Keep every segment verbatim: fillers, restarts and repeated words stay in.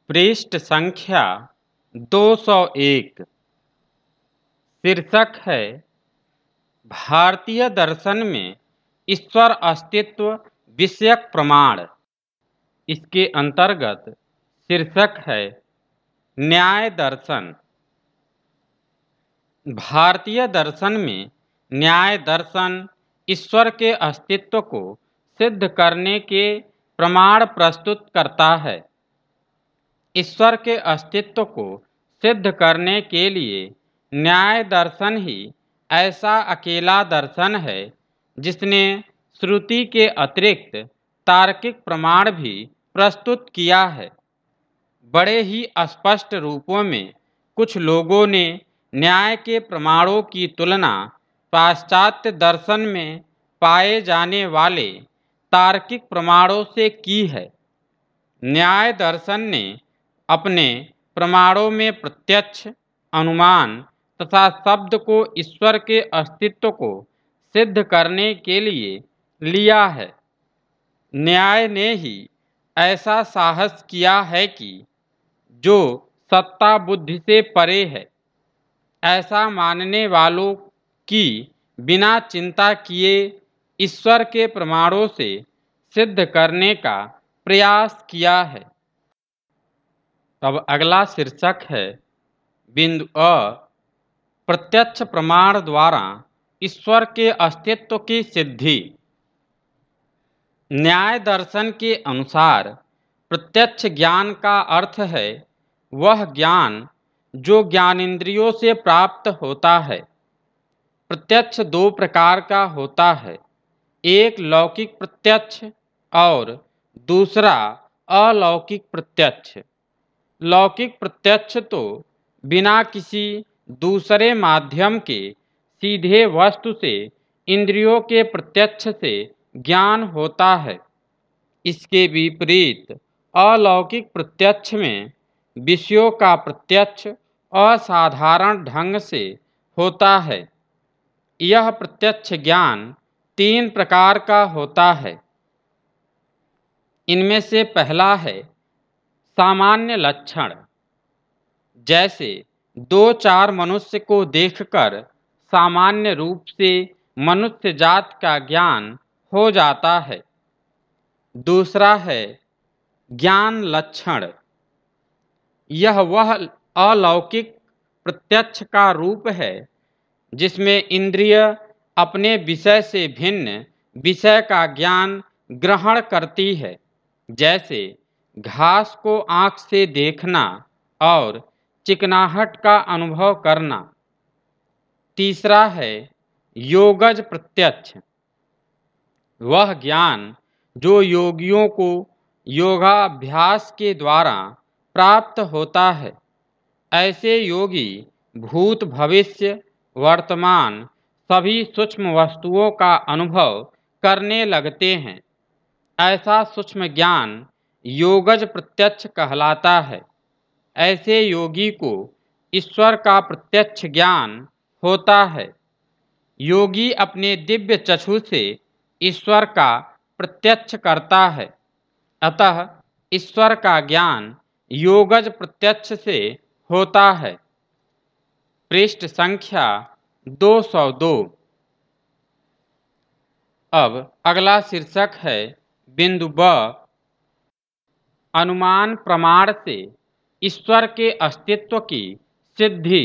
पृष्ठ संख्या दो सौ एक। शीर्षक है भारतीय दर्शन में ईश्वर अस्तित्व विषयक प्रमाण। इसके अंतर्गत शीर्षक है न्याय दर्शन। भारतीय दर्शन में न्याय दर्शन ईश्वर के अस्तित्व को सिद्ध करने के प्रमाण प्रस्तुत करता है। ईश्वर के अस्तित्व को सिद्ध करने के लिए न्याय दर्शन ही ऐसा अकेला दर्शन है जिसने श्रुति के अतिरिक्त तार्किक प्रमाण भी प्रस्तुत किया है। बड़े ही स्पष्ट रूपों में कुछ लोगों ने न्याय के प्रमाणों की तुलना पाश्चात्य दर्शन में पाए जाने वाले तार्किक प्रमाणों से की है। न्याय दर्शन ने अपने प्रमाणों में प्रत्यक्ष, अनुमान तथा शब्द को ईश्वर के अस्तित्व को सिद्ध करने के लिए लिया है। न्याय ने ही ऐसा साहस किया है कि जो सत्ता बुद्धि से परे है, ऐसा मानने वालों की बिना चिंता किए ईश्वर के प्रमाणों से सिद्ध करने का प्रयास किया है। अब अगला शीर्षक है बिंदु अ, प्रत्यक्ष प्रमाण द्वारा ईश्वर के अस्तित्व की सिद्धि। न्याय दर्शन के अनुसार प्रत्यक्ष ज्ञान का अर्थ है वह ज्ञान जो ज्ञानेंद्रियों से प्राप्त होता है। प्रत्यक्ष दो प्रकार का होता है, एक लौकिक प्रत्यक्ष और दूसरा अलौकिक प्रत्यक्ष। लौकिक प्रत्यक्ष तो बिना किसी दूसरे माध्यम के सीधे वस्तु से इंद्रियों के प्रत्यक्ष से ज्ञान होता है। इसके विपरीत अलौकिक प्रत्यक्ष में विषयों का प्रत्यक्ष असाधारण ढंग से होता है। यह प्रत्यक्ष ज्ञान तीन प्रकार का होता है। इनमें से पहला है सामान्य लक्षण, जैसे दो चार मनुष्य को देखकर सामान्य रूप से मनुष्य जात का ज्ञान हो जाता है। दूसरा है ज्ञान लक्षण। यह वह अलौकिक प्रत्यक्ष का रूप है जिसमें इंद्रिय अपने विषय से भिन्न विषय का ज्ञान ग्रहण करती है, जैसे घास को आँख से देखना और चिकनाहट का अनुभव करना। तीसरा है योगज प्रत्यक्ष। वह ज्ञान जो योगियों को योगाभ्यास के द्वारा प्राप्त होता है। ऐसे योगी भूत भविष्य वर्तमान सभी सूक्ष्म वस्तुओं का अनुभव करने लगते हैं। ऐसा सूक्ष्म ज्ञान योगज प्रत्यक्ष कहलाता है। ऐसे योगी को ईश्वर का प्रत्यक्ष ज्ञान होता है। योगी अपने दिव्य चक्षु से ईश्वर का प्रत्यक्ष करता है। अतः ईश्वर का ज्ञान योगज प्रत्यक्ष से होता है। पृष्ठ संख्या दो सौ दो। अब अगला शीर्षक है बिंदु ब, अनुमान प्रमाण से ईश्वर के अस्तित्व की सिद्धि।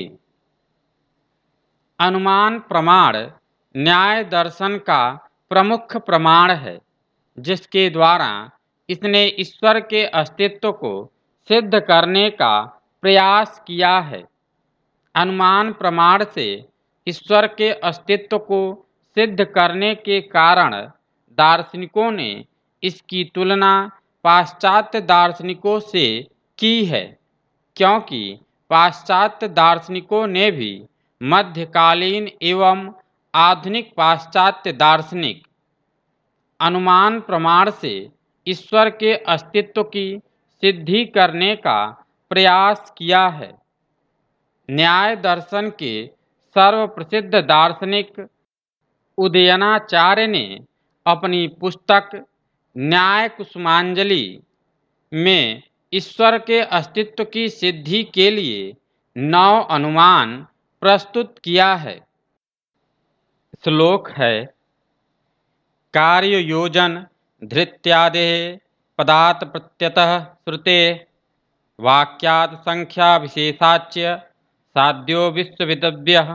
अनुमान प्रमाण न्याय दर्शन का प्रमुख प्रमाण है, जिसके द्वारा इसने ईश्वर के अस्तित्व को सिद्ध करने का प्रयास किया है। अनुमान प्रमाण से ईश्वर के अस्तित्व को सिद्ध करने के कारण दार्शनिकों ने इसकी तुलना पाश्चात्य दार्शनिकों से की है, क्योंकि पाश्चात्य दार्शनिकों ने भी मध्यकालीन एवं आधुनिक पाश्चात्य दार्शनिक अनुमान प्रमाण से ईश्वर के अस्तित्व की सिद्धि करने का प्रयास किया है। न्याय दर्शन के सर्वप्रसिद्ध दार्शनिक उदयनाचार्य ने अपनी पुस्तक न्याय कुसुमांजलि में ईश्वर के अस्तित्व की सिद्धि के लिए नौ अनुमान प्रस्तुत किया है। श्लोक है, कार्य योजन धृत्यादे पदात् प्रत्यतः श्रुते वाक्यात् संख्या विशेषाच्य साध्यो विश्वविदव्यः।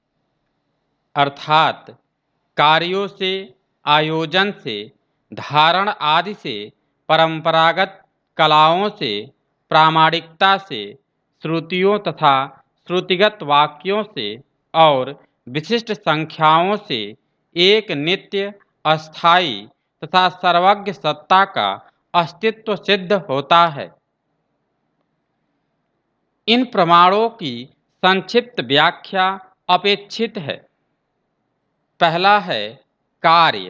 अर्थात कार्यों से, आयोजन से, धारण आदि से, परंपरागत कलाओं से, प्रामाणिकता से, श्रुतियों तथा श्रुतिगत वाक्यों से और विशिष्ट संख्याओं से एक नित्य, अस्थायी तथा सर्वज्ञ सत्ता का अस्तित्व सिद्ध होता है। इन प्रमाणों की संक्षिप्त व्याख्या अपेक्षित है। पहला है कार्य।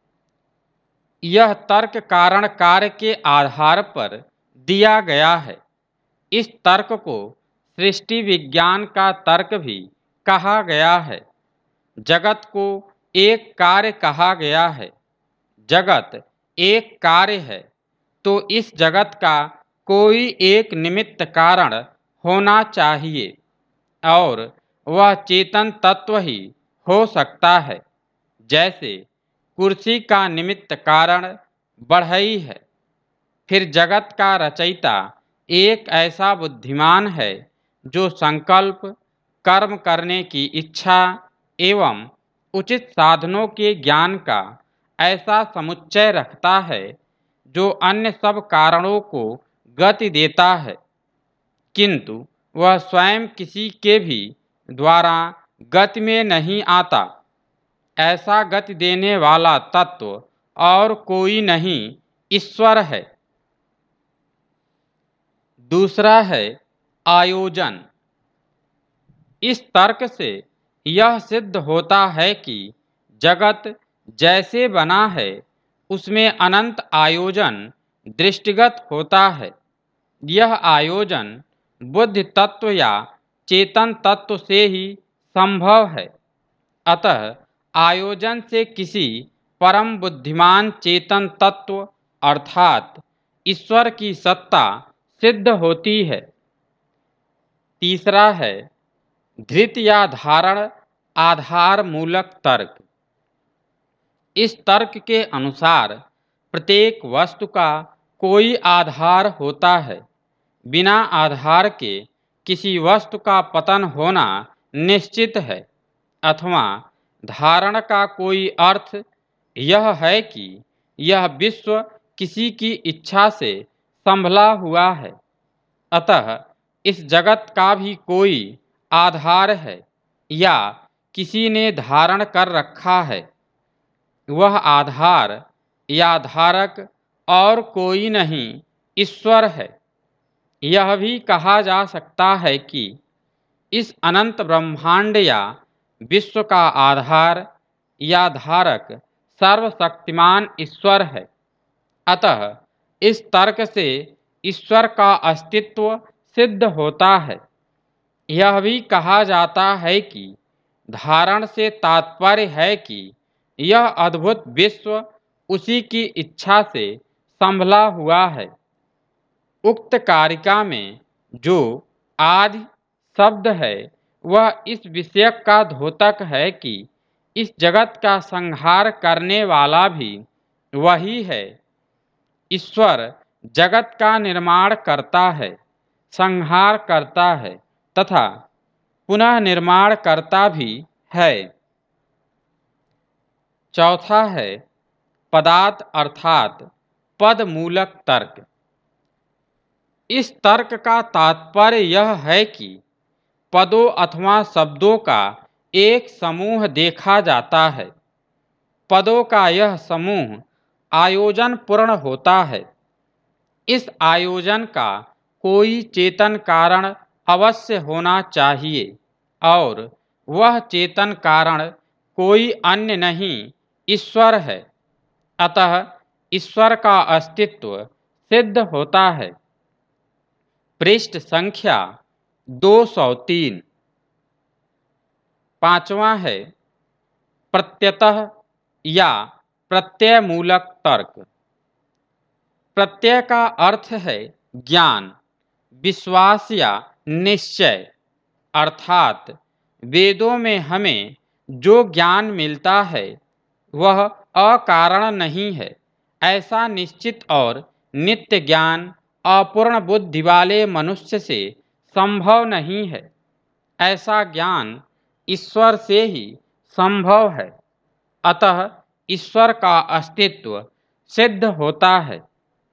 यह तर्क कारण कार्य के आधार पर दिया गया है। इस तर्क को सृष्टि विज्ञान का तर्क भी कहा गया है। जगत को एक कार्य कहा गया है। जगत एक कार्य है तो इस जगत का कोई एक निमित्त कारण होना चाहिए और वह चेतन तत्व ही हो सकता है। जैसे कुर्सी का निमित्त कारण बढ़ई है। फिर जगत का रचयिता एक ऐसा बुद्धिमान है जो संकल्प, कर्म करने की इच्छा एवं उचित साधनों के ज्ञान का ऐसा समुच्चय रखता है जो अन्य सब कारणों को गति देता है, किंतु वह स्वयं किसी के भी द्वारा गति में नहीं आता। ऐसा गति देने वाला तत्व और कोई नहीं, ईश्वर है। दूसरा है आयोजन। इस तर्क से यह सिद्ध होता है कि जगत जैसे बना है उसमें अनंत आयोजन दृष्टिगत होता है। यह आयोजन बुद्धि तत्व या चेतन तत्व से ही संभव है। अतः आयोजन से किसी परम बुद्धिमान चेतन तत्व अर्थात ईश्वर की सत्ता सिद्ध होती है। तीसरा है धृत या धारण आधार मूलक तर्क। इस तर्क के अनुसार प्रत्येक वस्तु का कोई आधार होता है। बिना आधार के किसी वस्तु का पतन होना निश्चित है। अथवा धारण का कोई अर्थ यह है कि यह विश्व किसी की इच्छा से संभला हुआ है। अतः इस जगत का भी कोई आधार है या किसी ने धारण कर रखा है। वह आधार या धारक और कोई नहीं, ईश्वर है। यह भी कहा जा सकता है कि इस अनंत ब्रह्मांड या विश्व का आधार या धारक सर्वशक्तिमान ईश्वर है। अतः इस तर्क से ईश्वर का अस्तित्व सिद्ध होता है। यह भी कहा जाता है कि धारण से तात्पर्य है कि यह अद्भुत विश्व उसी की इच्छा से संभला हुआ है। उक्त कारिका में जो आदि शब्द है वह इस विषय का द्योतक है कि इस जगत का संहार करने वाला भी वही है। ईश्वर जगत का निर्माण करता है, संहार करता है तथा पुनः निर्माण करता भी है। चौथा है पदार्थ अर्थात पद मूलक तर्क। इस तर्क का तात्पर्य यह है कि पदों अथवा शब्दों का एक समूह देखा जाता है। पदों का यह समूह आयोजन पूर्ण होता है। इस आयोजन का कोई चेतन कारण अवश्य होना चाहिए और वह चेतन कारण कोई अन्य नहीं, ईश्वर है। अतः ईश्वर का अस्तित्व सिद्ध होता है। पृष्ठ संख्या दो सौ तीन। पांचवा है प्रत्यतः या प्रत्यय मूलक तर्क। प्रत्यय का अर्थ है ज्ञान, विश्वास या निश्चय, अर्थात वेदों में हमें जो ज्ञान मिलता है वह अकारण नहीं है। ऐसा निश्चित और नित्य ज्ञान अपूर्ण बुद्धि वाले मनुष्य से संभव नहीं है। ऐसा ज्ञान ईश्वर से ही संभव है। अतः ईश्वर का अस्तित्व सिद्ध होता है।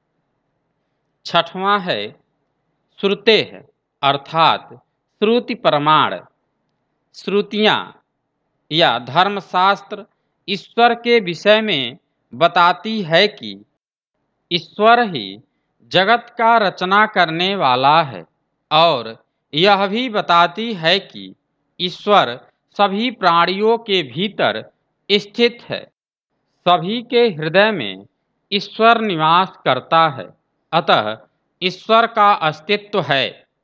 छठवां है श्रुतेः, अर्थात श्रुति प्रमाण। श्रुतियाँ या धर्मशास्त्र ईश्वर के विषय में बताती है कि ईश्वर ही जगत का रचना करने वाला है, और यह भी बताती है कि ईश्वर सभी प्राणियों के भीतर स्थित है। सभी के हृदय में ईश्वर निवास करता है, अतः ईश्वर का अस्तित्व है।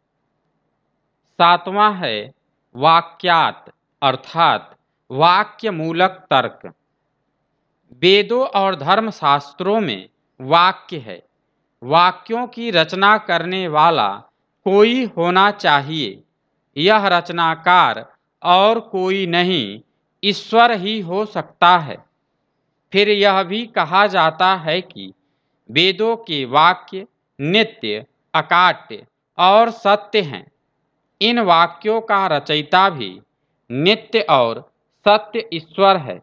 सातवां है वाक्यात, अर्थात वाक्य मूलक तर्क। वेदों और धर्मशास्त्रों में वाक्य है। वाक्यों की रचना करने वाला कोई होना चाहिए। यह रचनाकार और कोई नहीं, ईश्वर ही हो सकता है। फिर यह भी कहा जाता है कि वेदों के वाक्य नित्य, अकाट्य और सत्य हैं। इन वाक्यों का रचयिता भी नित्य और सत्य ईश्वर है।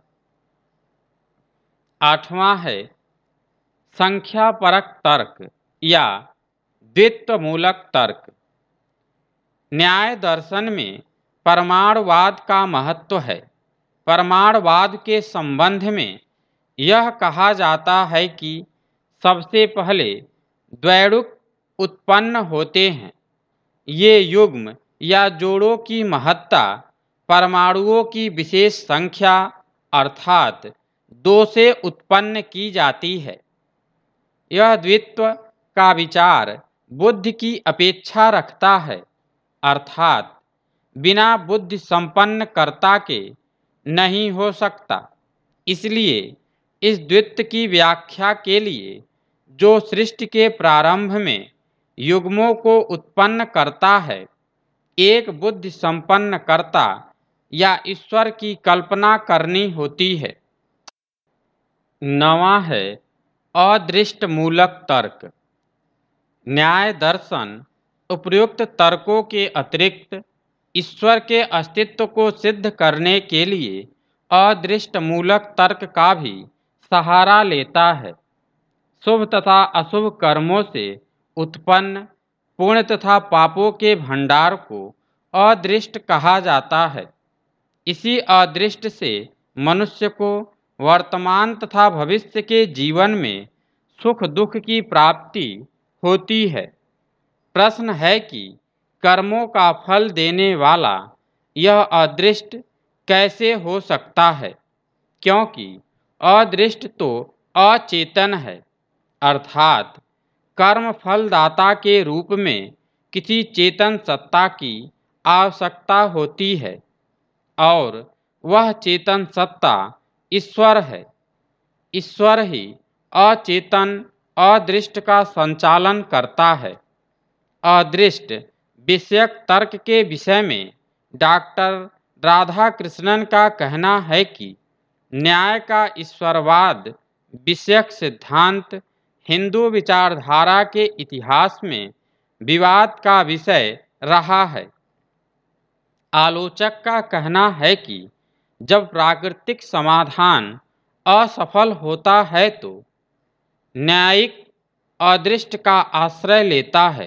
आठवां है संख्यापरक तर्क या द्वित्वमूलक तर्क। न्याय दर्शन में परमाणुवाद का महत्व है। परमाणुवाद के संबंध में यह कहा जाता है कि सबसे पहले द्वैड़ुक उत्पन्न होते हैं। ये युग्म या जोड़ों की महत्ता परमाणुओं की विशेष संख्या अर्थात दो से उत्पन्न की जाती है। यह द्वित्व का विचार बुद्धि की अपेक्षा रखता है, अर्थात बिना बुद्धि संपन्न कर्ता के नहीं हो सकता। इसलिए इस द्वित्व की व्याख्या के लिए जो सृष्टि के प्रारंभ में युग्मों को उत्पन्न करता है, एक बुद्धि संपन्न कर्ता या ईश्वर की कल्पना करनी होती है। नवां है अदृष्ट मूलक तर्क। न्याय दर्शन उपयुक्त तर्कों के अतिरिक्त ईश्वर के अस्तित्व को सिद्ध करने के लिए अदृष्ट मूलक तर्क का भी सहारा लेता है। शुभ तथा अशुभ कर्मों से उत्पन्न पुण्य तथा पापों के भंडार को अदृष्ट कहा जाता है। इसी अदृष्ट से मनुष्य को वर्तमान तथा भविष्य के जीवन में सुख दुख की प्राप्ति होती है। प्रश्न है कि कर्मों का फल देने वाला यह अदृष्ट कैसे हो सकता है, क्योंकि अदृष्ट तो अचेतन है, अर्थात कर्म फलदाता के रूप में किसी चेतन सत्ता की आवश्यकता होती है, और वह चेतन सत्ता ईश्वर है। ईश्वर ही अचेतन अदृष्ट का संचालन करता है। अदृष्ट विषयक तर्क के विषय में डॉक्टर राधाकृष्णन का कहना है कि न्याय का ईश्वरवाद विषयक सिद्धांत हिंदू विचारधारा के इतिहास में विवाद का विषय रहा है। आलोचक का कहना है कि जब प्राकृतिक समाधान असफल होता है तो न्यायिक अदृष्ट का आश्रय लेता है।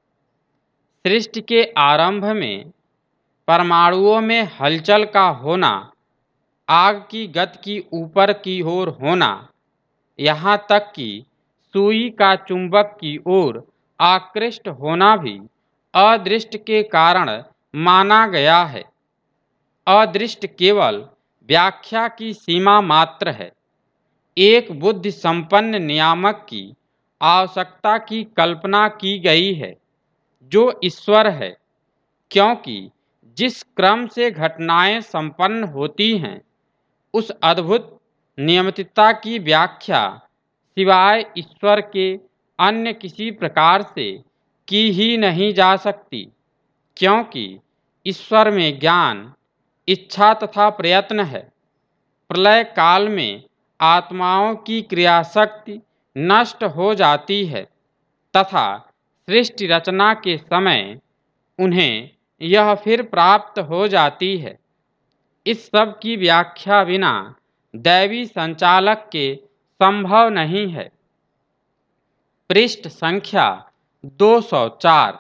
सृष्टि के आरंभ में परमाणुओं में हलचल का होना, आग की गति की ऊपर की ओर होना, यहाँ तक कि सुई का चुंबक की ओर आकृष्ट होना भी अदृष्ट के कारण माना गया है। अदृष्ट केवल व्याख्या की सीमा मात्र है। एक बुद्धि संपन्न नियामक की आवश्यकता की कल्पना की गई है, जो ईश्वर है, क्योंकि जिस क्रम से घटनाएं संपन्न होती हैं, उस अद्भुत नियमितता की व्याख्या सिवाय ईश्वर के अन्य किसी प्रकार से की ही नहीं जा सकती, क्योंकि ईश्वर में ज्ञान, इच्छा तथा प्रयत्न है। प्रलय काल में आत्माओं की क्रियाशक्ति नष्ट हो जाती है तथा सृष्टि रचना के समय उन्हें यह फिर प्राप्त हो जाती है। इस सब की व्याख्या बिना दैवी संचालक के संभव नहीं है। पृष्ठ संख्या दो सौ चार।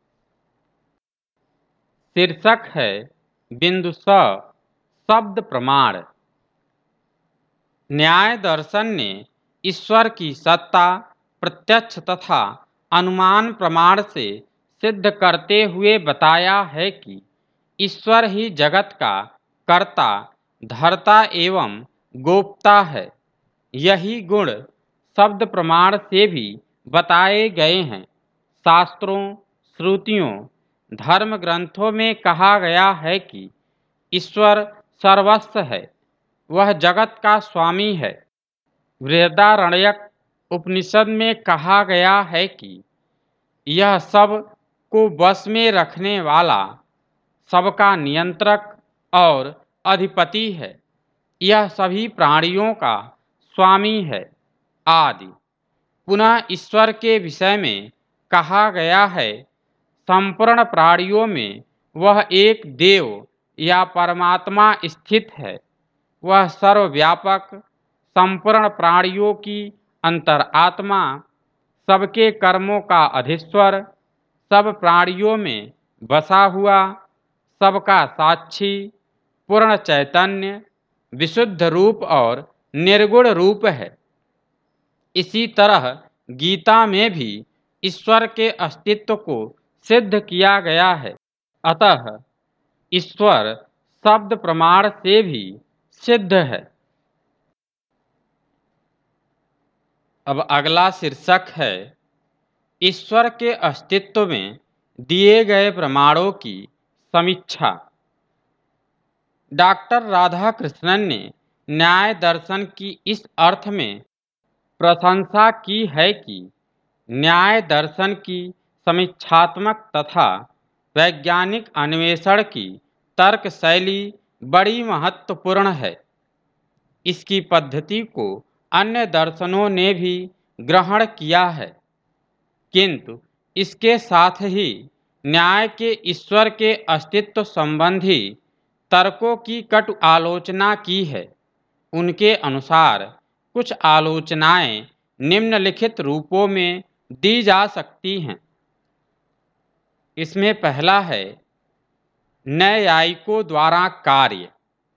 शीर्षक है बिंदु स शब्द प्रमाण। न्याय दर्शन ने ईश्वर की सत्ता प्रत्यक्ष तथा अनुमान प्रमाण से सिद्ध करते हुए बताया है कि ईश्वर ही जगत का कर्ता, धर्ता एवं गोप्ता है। यही गुण शब्द प्रमाण से भी बताए गए हैं। शास्त्रों, श्रुतियों, धर्म ग्रंथों में कहा गया है कि ईश्वर सर्वस्व है, वह जगत का स्वामी है। बृहदारण्यक उपनिषद में कहा गया है कि यह सब को वश में रखने वाला, सबका नियंत्रक और अधिपति है, यह सभी प्राणियों का स्वामी है आदि। पुनः ईश्वर के विषय में कहा गया है, संपूर्ण प्राणियों में वह एक देव या परमात्मा स्थित है। वह सर्वव्यापक, संपूर्ण प्राणियों की अंतरात्मा, सबके कर्मों का अधीश्वर, सब प्राणियों में बसा हुआ, सबका साक्षी, पूर्ण चैतन्य, विशुद्ध रूप और निर्गुण रूप है। इसी तरह गीता में भी ईश्वर के अस्तित्व को सिद्ध किया गया है। अतः ईश्वर शब्द प्रमाण से भी सिद्ध है। अब अगला शीर्षक है ईश्वर के अस्तित्व में दिए गए प्रमाणों की समीक्षा। डॉक्टर राधाकृष्णन ने न्याय दर्शन की इस अर्थ में प्रशंसा की है कि न्याय दर्शन की समीक्षात्मक तथा वैज्ञानिक अन्वेषण की तर्क शैली बड़ी महत्वपूर्ण है। इसकी पद्धति को अन्य दर्शनों ने भी ग्रहण किया है, किंतु इसके साथ ही न्याय के ईश्वर के अस्तित्व संबंधी तर्कों की कटु आलोचना की है। उनके अनुसार कुछ आलोचनाएं निम्नलिखित रूपों में दी जा सकती हैं। इसमें पहला है न्यायिकों द्वारा कार्य।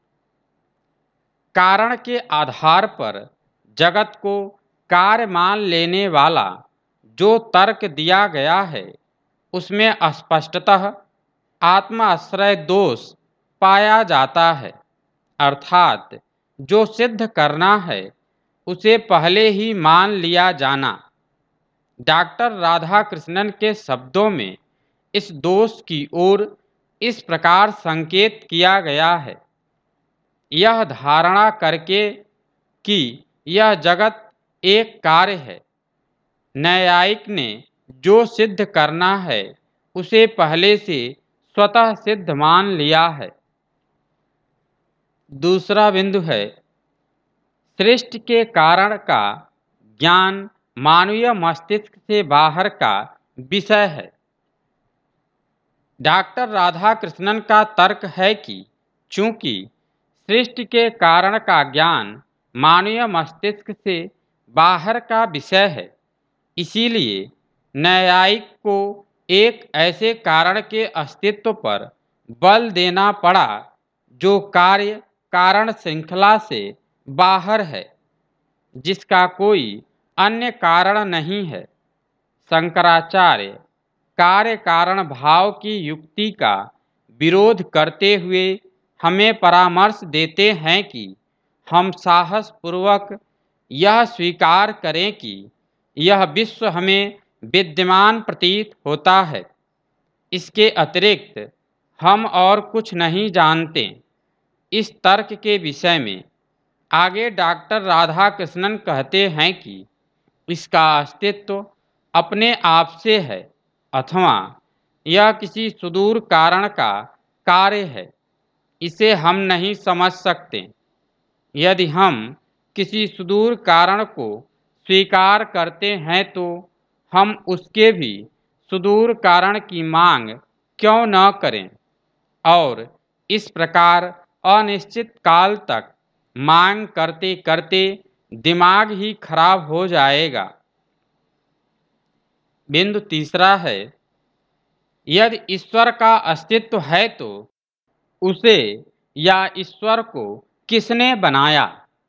कारण के आधार पर जगत को कार्य मान लेने वाला जो तर्क दिया गया है, उसमें स्पष्टतः आत्माश्रय दोष पाया जाता है। अर्थात जो सिद्ध करना है उसे पहले ही मान लिया जाना। डॉक्टर राधाकृष्णन के शब्दों में इस दोष की ओर इस प्रकार संकेत किया गया है, यह धारणा करके कि यह जगत एक कार्य है, न्यायिक ने जो सिद्ध करना है उसे पहले से स्वतः सिद्ध मान लिया है। दूसरा बिंदु है सृष्टि के कारण का ज्ञान मानवीय मस्तिष्क से बाहर का विषय है। डॉक्टर राधाकृष्णन का तर्क है कि चूंकि सृष्टि के कारण का ज्ञान मानवीय मस्तिष्क से बाहर का विषय है, इसीलिए न्यायिक को एक ऐसे कारण के अस्तित्व पर बल देना पड़ा जो कार्य कारण श्रृंखला से बाहर है, जिसका कोई अन्य कारण नहीं है। शंकराचार्य कार्य कारण भाव की युक्ति का विरोध करते हुए हमें परामर्श देते हैं कि हम साहस पूर्वक यह स्वीकार करें कि यह विश्व हमें विद्यमान प्रतीत होता है। इसके अतिरिक्त हम और कुछ नहीं जानते। इस तर्क के विषय में आगे डॉक्टर राधाकृष्णन कहते हैं कि इसका अस्तित्व अपने आप से है, अथवा यह किसी सुदूर कारण का कार्य है, इसे हम नहीं समझ सकते। यदि हम किसी सुदूर कारण को स्वीकार करते हैं तो हम उसके भी सुदूर कारण की मांग क्यों न करें, और इस प्रकार अनिश्चित काल तक मांग करते करते दिमाग ही खराब हो जाएगा। बिंदु तीसरा है, यदि ईश्वर का अस्तित्व है तो उसे या ईश्वर को किसने बनाया।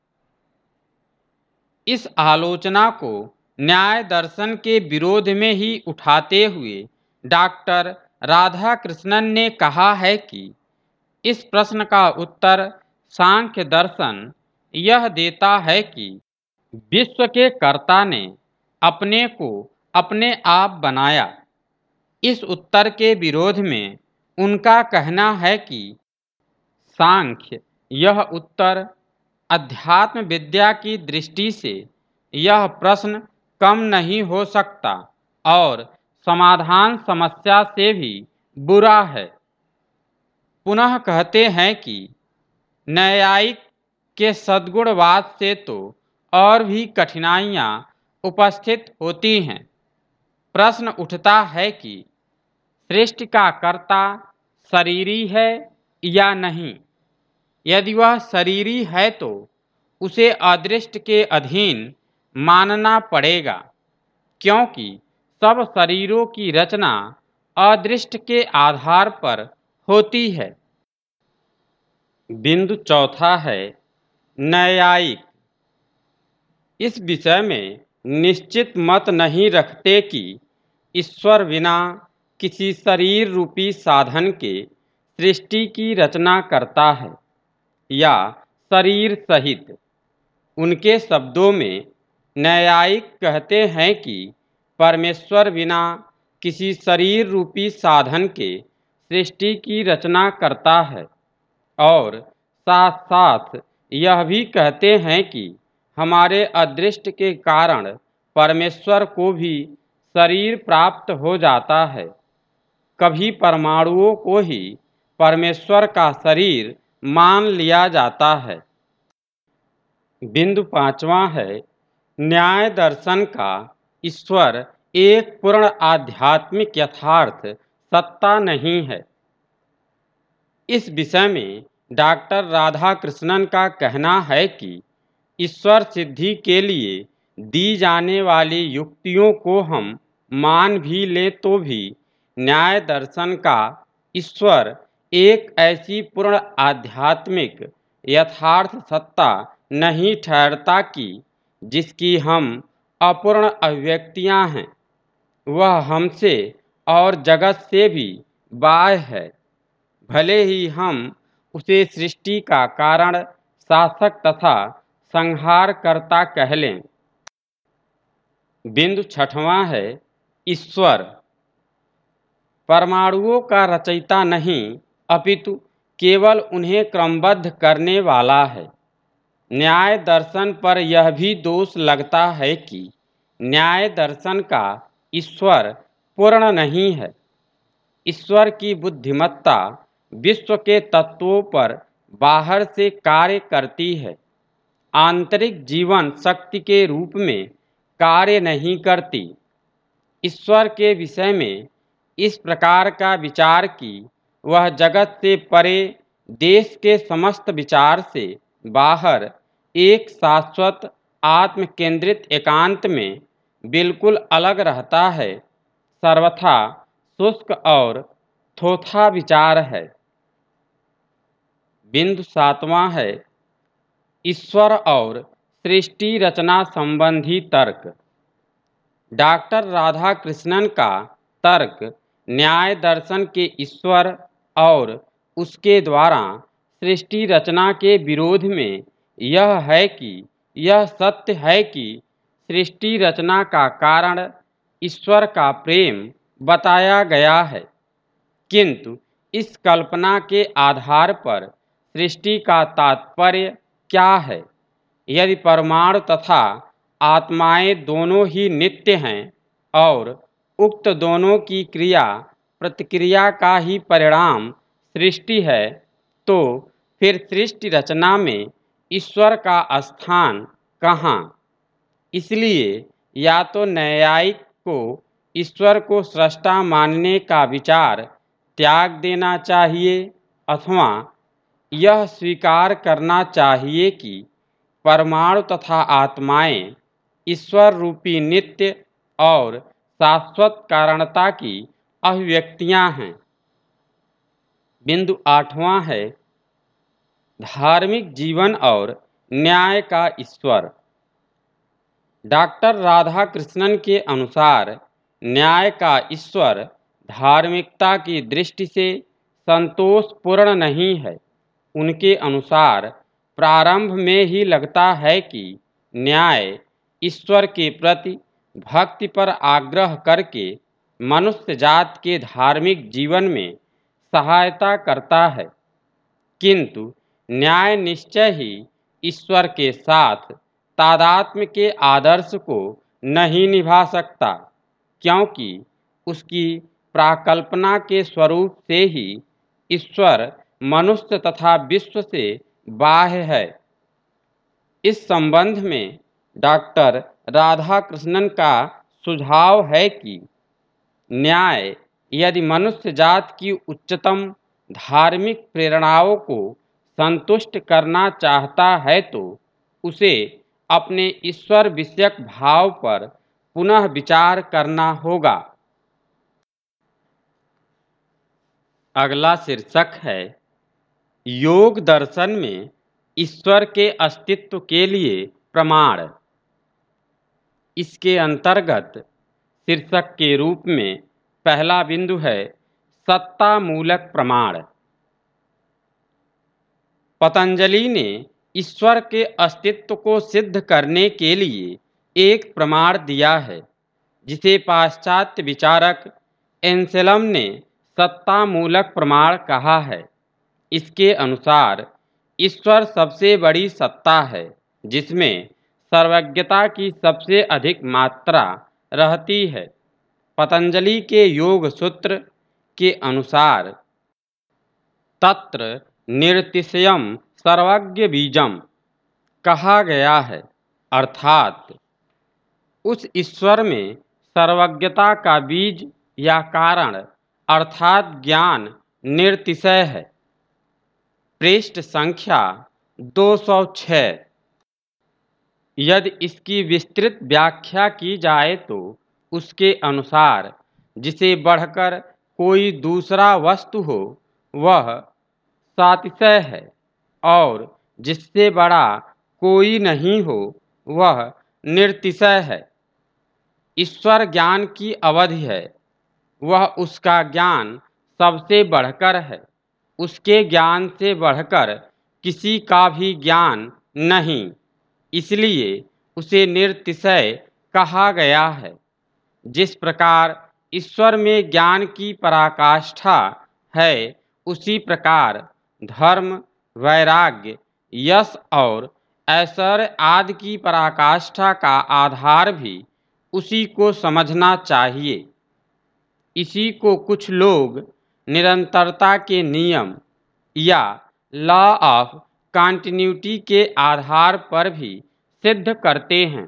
इस आलोचना को न्याय दर्शन के विरोध में ही उठाते हुए डॉक्टर राधाकृष्णन ने कहा है कि इस प्रश्न का उत्तर सांख्य दर्शन यह देता है कि विश्व के कर्ता ने अपने को अपने आप बनाया। इस उत्तर के विरोध में उनका कहना है कि सांख्य यह उत्तर अध्यात्म विद्या की दृष्टि से यह प्रश्न कम नहीं हो सकता और समाधान समस्या से भी बुरा है। पुनः कहते हैं कि न्यायिक के सद्गुणवाद से तो और भी कठिनाइयाँ उपस्थित होती हैं। प्रश्न उठता है कि सृष्टि का कर्ता शरीरी है या नहीं। यदि वह शरीरी है तो उसे अदृष्ट के अधीन मानना पड़ेगा, क्योंकि सब शरीरों की रचना अदृष्ट के आधार पर होती है। बिंदु चौथा है, न्यायिक इस विषय में निश्चित मत नहीं रखते कि ईश्वर बिना किसी शरीर रूपी साधन के सृष्टि की रचना करता है या शरीर सहित। उनके शब्दों में न्यायिक कहते हैं कि परमेश्वर बिना किसी शरीर रूपी साधन के सृष्टि की रचना करता है, और साथ साथ यह भी कहते हैं कि हमारे अदृष्ट के कारण परमेश्वर को भी शरीर प्राप्त हो जाता है। कभी परमाणुओं को ही परमेश्वर का शरीर मान लिया जाता है। बिंदु पांचवा है, न्याय दर्शन का ईश्वर एक पूर्ण आध्यात्मिक यथार्थ सत्ता नहीं है। इस विषय में डॉक्टर राधाकृष्णन का कहना है कि ईश्वर सिद्धि के लिए दी जाने वाली युक्तियों को हम मान भी लें तो भी न्याय दर्शन का ईश्वर एक ऐसी पूर्ण आध्यात्मिक यथार्थ सत्ता नहीं ठहरता कि जिसकी हम अपूर्ण अभिव्यक्तियां हैं। वह हमसे और जगत से भी बाह्य है, भले ही हम उसे सृष्टि का कारण, शासक तथा संहारकर्ता कह लें। बिंदु छठवां है, ईश्वर परमाणुओं का रचयिता नहीं अपितु केवल उन्हें क्रमबद्ध करने वाला है। न्याय दर्शन पर यह भी दोष लगता है कि न्याय दर्शन का ईश्वर पूर्ण नहीं है। ईश्वर की बुद्धिमत्ता विश्व के तत्वों पर बाहर से कार्य करती है, आंतरिक जीवन शक्ति के रूप में कार्य नहीं करती। ईश्वर के विषय में इस प्रकार का विचार कि वह जगत से परे, देश के समस्त विचार से बाहर एक शाश्वत आत्म केंद्रित एकांत में बिल्कुल अलग रहता है, सर्वथा शुष्क और थोथा विचार है। बिंदु सातवां है, ईश्वर और सृष्टि रचना संबंधी तर्क। डॉक्टर राधाकृष्णन का तर्क न्याय दर्शन के ईश्वर और उसके द्वारा सृष्टि रचना के विरोध में यह है कि यह सत्य है कि सृष्टि रचना का कारण ईश्वर का प्रेम बताया गया है, किंतु इस कल्पना के आधार पर सृष्टि का तात्पर्य क्या है। यदि परमाणु तथा आत्माएं दोनों ही नित्य हैं और उक्त दोनों की क्रिया प्रतिक्रिया का ही परिणाम सृष्टि है, तो फिर सृष्टि रचना में ईश्वर का स्थान कहाँ? इसलिए या तो न्यायिक को ईश्वर को सृष्टा मानने का विचार त्याग देना चाहिए, अथवा यह स्वीकार करना चाहिए कि परमाणु तथा आत्माएं ईश्वर रूपी नित्य और शाश्वत कारणता की अभिव्यक्तियां हैं। बिंदु आठवां है धार्मिक जीवन और न्याय का ईश्वर। डॉक्टर राधाकृष्णन के अनुसार न्याय का ईश्वर धार्मिकता की दृष्टि से संतोषपूर्ण नहीं है। उनके अनुसार प्रारंभ में ही लगता है कि न्याय ईश्वर के प्रति भक्ति पर आग्रह करके मनुष्य जात के धार्मिक जीवन में सहायता करता है, किंतु न्याय निश्चय ही ईश्वर के साथ तादात्म्य के आदर्श को नहीं निभा सकता, क्योंकि उसकी प्राकल्पना के स्वरूप से ही ईश्वर मनुष्य तथा विश्व से बाह्य है। इस संबंध में डॉक्टर राधाकृष्णन का सुझाव है कि न्याय यदि मनुष्य जात की उच्चतम धार्मिक प्रेरणाओं को संतुष्ट करना चाहता है तो उसे अपने ईश्वर विषयक भाव पर पुनः विचार करना होगा। अगला शीर्षक है योग दर्शन में ईश्वर के अस्तित्व के लिए प्रमाण। इसके अंतर्गत शीर्षक के रूप में पहला बिंदु है सत्ता मूलक प्रमाण। पतंजलि ने ईश्वर के अस्तित्व को सिद्ध करने के लिए एक प्रमाण दिया है, जिसे पाश्चात्य विचारक एंसेलम ने सत्ता मूलक प्रमाण कहा है। इसके अनुसार ईश्वर सबसे बड़ी सत्ता है, जिसमें सर्वज्ञता की सबसे अधिक मात्रा रहती है। पतंजलि के योग सूत्र के अनुसार तत्र निर्तिशयम सर्वज्ञ बीजम कहा गया है, अर्थात उस ईश्वर में सर्वज्ञता का बीज या कारण अर्थात ज्ञान निर्तिशय है। पृष्ठ संख्या दो सौ छह। यदि इसकी विस्तृत व्याख्या की जाए तो उसके अनुसार जिसे बढ़कर कोई दूसरा वस्तु हो वह सातिशय है, और जिससे बड़ा कोई नहीं हो वह निर्तिशय है। ईश्वर ज्ञान की अवधि है, वह उसका ज्ञान सबसे बढ़कर है। उसके ज्ञान से बढ़कर किसी का भी ज्ञान नहीं, इसलिए उसे निर्तिशय कहा गया है। जिस प्रकार ईश्वर में ज्ञान की पराकाष्ठा है, उसी प्रकार धर्म, वैराग्य, यश और ऐश्वर्य आदि की पराकाष्ठा का आधार भी उसी को समझना चाहिए। इसी को कुछ लोग निरंतरता के नियम या लॉ ऑफ कॉन्टिन्यूटी के आधार पर भी सिद्ध करते हैं।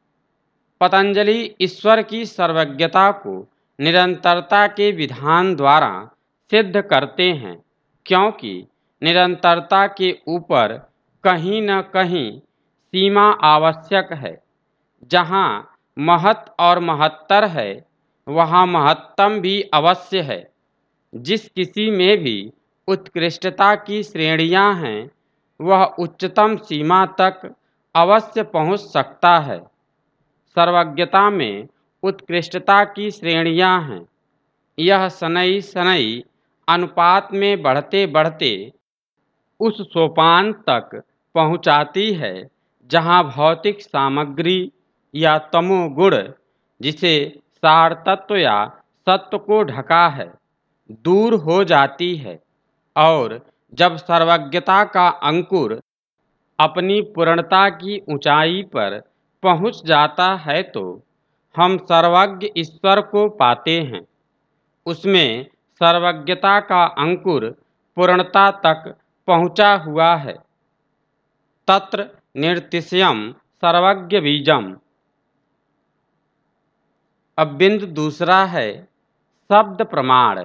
पतंजलि ईश्वर की सर्वज्ञता को निरंतरता के विधान द्वारा सिद्ध करते हैं, क्योंकि निरंतरता के ऊपर कहीं न कहीं सीमा आवश्यक है। जहाँ महत् और महत्तर है, वहाँ महत्तम भी अवश्य है। जिस किसी में भी उत्कृष्टता की श्रेणियाँ हैं, वह उच्चतम सीमा तक अवश्य पहुँच सकता है। सर्वज्ञता में उत्कृष्टता की श्रेणियाँ हैं। यह शनैः शनैः अनुपात में बढ़ते बढ़ते उस सोपान तक पहुँचाती है जहाँ भौतिक सामग्री या तमोगुण, जिसे सार तत्व या सत्व को ढका है, दूर हो जाती है, और जब सर्वज्ञता का अंकुर अपनी पूर्णता की ऊंचाई पर पहुंच जाता है तो हम सर्वज्ञ ईश्वर को पाते हैं। उसमें सर्वज्ञता का अंकुर पूर्णता तक पहुँचा हुआ है। तत्र निर्तिशयम् सर्वज्ञ बीजम। अब बिंदु दूसरा है शब्द प्रमाण।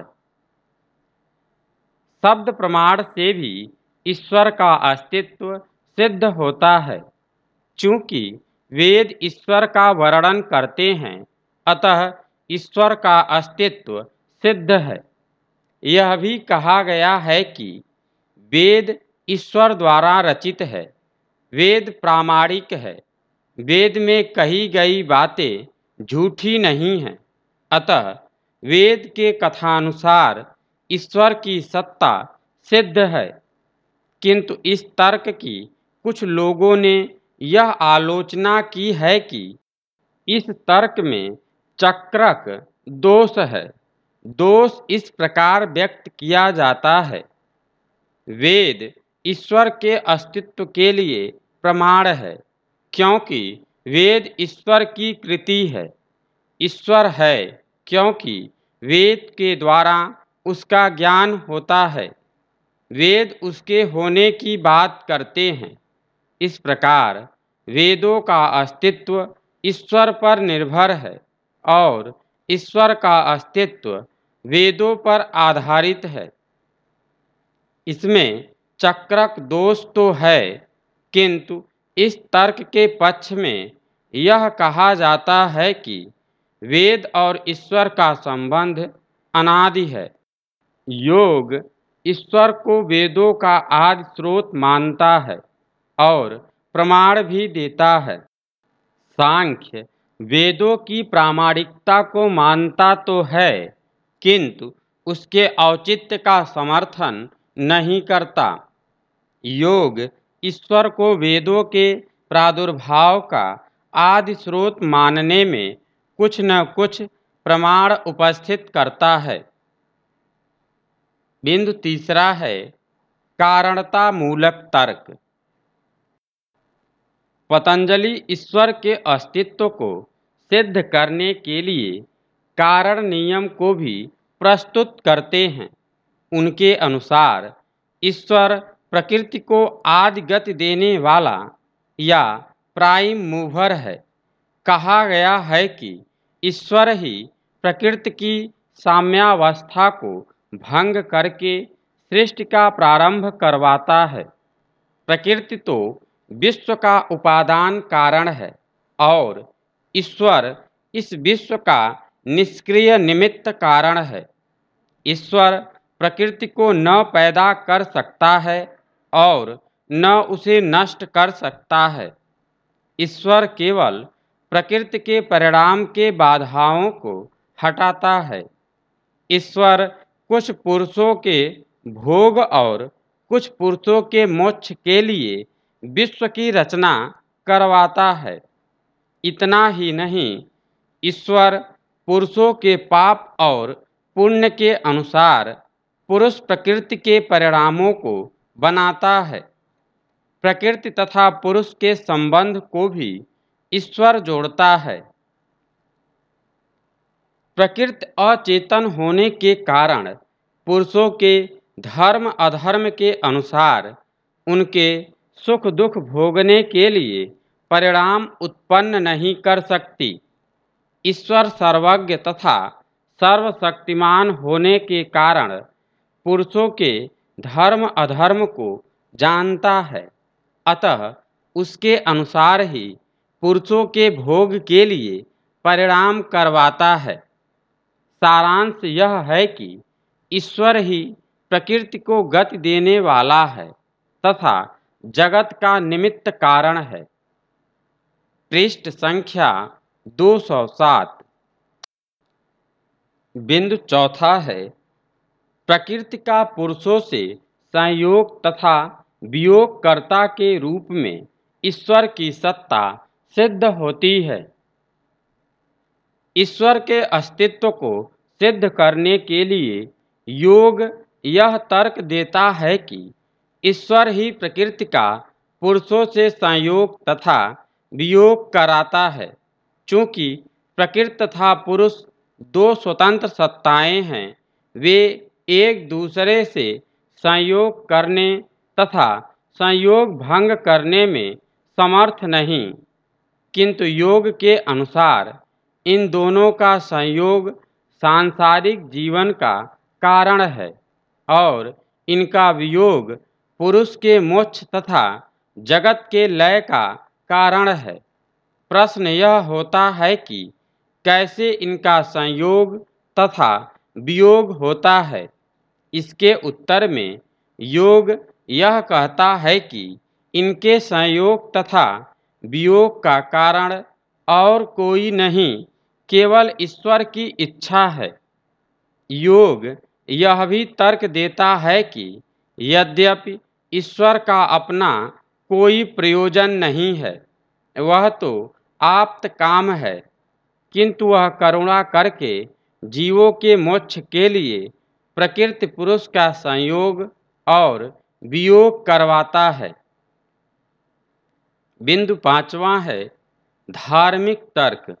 शब्द प्रमाण से भी ईश्वर का अस्तित्व सिद्ध होता है। चूंकि वेद ईश्वर का वर्णन करते हैं, अतः ईश्वर का अस्तित्व सिद्ध है। यह भी कहा गया है कि वेद ईश्वर द्वारा रचित है। वेद प्रामाणिक है। वेद में कही गई बातें झूठी नहीं हैं। अतः वेद के कथानुसार ईश्वर की सत्ता सिद्ध है। किंतु इस तर्क की कुछ लोगों ने यह आलोचना की है कि इस तर्क में चक्रक दोष है। दोष इस प्रकार व्यक्त किया जाता है। वेद ईश्वर के अस्तित्व के लिए प्रमाण है, क्योंकि वेद ईश्वर की कृति है। ईश्वर है क्योंकि वेद के द्वारा उसका ज्ञान होता है। वेद उसके होने की बात करते हैं। इस प्रकार वेदों का अस्तित्व ईश्वर पर निर्भर है और ईश्वर का अस्तित्व वेदों पर आधारित है। इसमें चक्रक दोष तो है, किंतु इस तर्क के पक्ष में यह कहा जाता है कि वेद और ईश्वर का संबंध अनादि है। योग ईश्वर को वेदों का आदि स्रोत मानता है और प्रमाण भी देता है। सांख्य वेदों की प्रामाणिकता को मानता तो है, किंतु उसके औचित्य का समर्थन नहीं करता। योग ईश्वर को वेदों के प्रादुर्भाव का आदि स्रोत मानने में कुछ न कुछ प्रमाण उपस्थित करता है। बिंदु तीसरा है कारणता मूलक तर्क। पतंजलि ईश्वर के अस्तित्व को सिद्ध करने के लिए कारण नियम को भी प्रस्तुत करते हैं। उनके अनुसार ईश्वर प्रकृति को आदि गति देने वाला या प्राइम मूवर है। कहा गया है कि ईश्वर ही प्रकृति की साम्यावस्था को भंग करके सृष्टि का प्रारंभ करवाता है। प्रकृति तो विश्व का उपादान कारण है और ईश्वर इस विश्व का निष्क्रिय निमित्त कारण है। ईश्वर प्रकृति को न पैदा कर सकता है और न उसे नष्ट कर सकता है। ईश्वर केवल प्रकृति के परिणाम के बाधाओं को हटाता है। ईश्वर कुछ पुरुषों के भोग और कुछ पुरुषों के मोक्ष के लिए विश्व की रचना करवाता है। इतना ही नहीं, ईश्वर पुरुषों के पाप और पुण्य के अनुसार पुरुष प्रकृति के परिणामों को बनाता है। प्रकृति तथा पुरुष के संबंध को भी ईश्वर जोड़ता है। प्रकृति अचेतन होने के कारण पुरुषों के धर्म अधर्म के अनुसार उनके सुख दुख भोगने के लिए परिणाम उत्पन्न नहीं कर सकती। ईश्वर सर्वज्ञ तथा सर्वशक्तिमान होने के कारण पुरुषों के धर्म अधर्म को जानता है। अतः उसके अनुसार ही पुरुषों के भोग के लिए परिणाम करवाता है। सारांश यह है कि ईश्वर ही प्रकृति को गति देने वाला है तथा जगत का निमित्त कारण है। पृष्ठ संख्या दो सौ सात। बिंदु चौथा है प्रकृति का पुरुषों से संयोग तथा वियोगकर्ता के रूप में ईश्वर की सत्ता सिद्ध होती है। ईश्वर के अस्तित्व को सिद्ध करने के लिए योग यह तर्क देता है कि ईश्वर ही प्रकृति का पुरुषों से संयोग तथा वियोग कराता है। चूँकि प्रकृति तथा पुरुष दो स्वतंत्र सत्ताएं हैं। वे एक दूसरे से संयोग करने तथा संयोग भंग करने में समर्थ नहीं, किंतु योग के अनुसार इन दोनों का संयोग सांसारिक जीवन का कारण है और इनका वियोग पुरुष के मोक्ष तथा जगत के लय का कारण है। प्रश्न यह होता है कि कैसे इनका संयोग तथा वियोग होता है। इसके उत्तर में योग यह कहता है कि इनके संयोग तथा वियोग का कारण और कोई नहीं, केवल ईश्वर की इच्छा है। योग यह भी तर्क देता है कि यद्यपि ईश्वर का अपना कोई प्रयोजन नहीं है, वह तो आप्त काम है, किंतु वह करुणा करके जीवों के मोक्ष के लिए प्रकृति पुरुष का संयोग और वियोग करवाता है। बिंदु पांचवा है धार्मिक तर्क।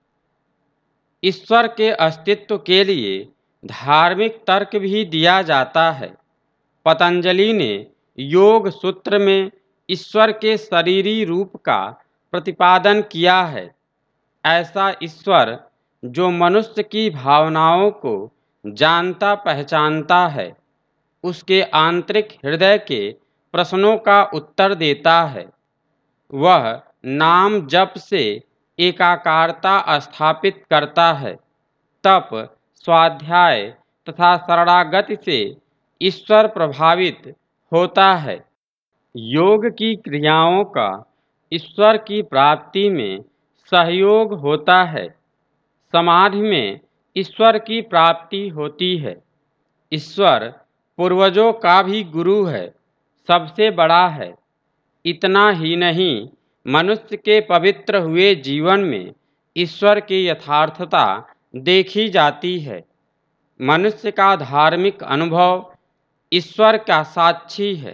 ईश्वर के अस्तित्व के लिए धार्मिक तर्क भी दिया जाता है। पतंजलि ने योग सूत्र में ईश्वर के शरीरी रूप का प्रतिपादन किया है। ऐसा ईश्वर जो मनुष्य की भावनाओं को जानता पहचानता है, उसके आंतरिक हृदय के प्रश्नों का उत्तर देता है, वह नाम जप से एकाकारता स्थापित करता है, तप स्वाध्याय तथा शरणागति से ईश्वर प्रभावित होता है। योग की क्रियाओं का ईश्वर की प्राप्ति में सहयोग होता है। समाधि में ईश्वर की प्राप्ति होती है। ईश्वर पूर्वजों का भी गुरु है, सबसे बड़ा है। इतना ही नहीं, मनुष्य के पवित्र हुए जीवन में ईश्वर की यथार्थता देखी जाती है। मनुष्य का धार्मिक अनुभव ईश्वर का साक्षी है।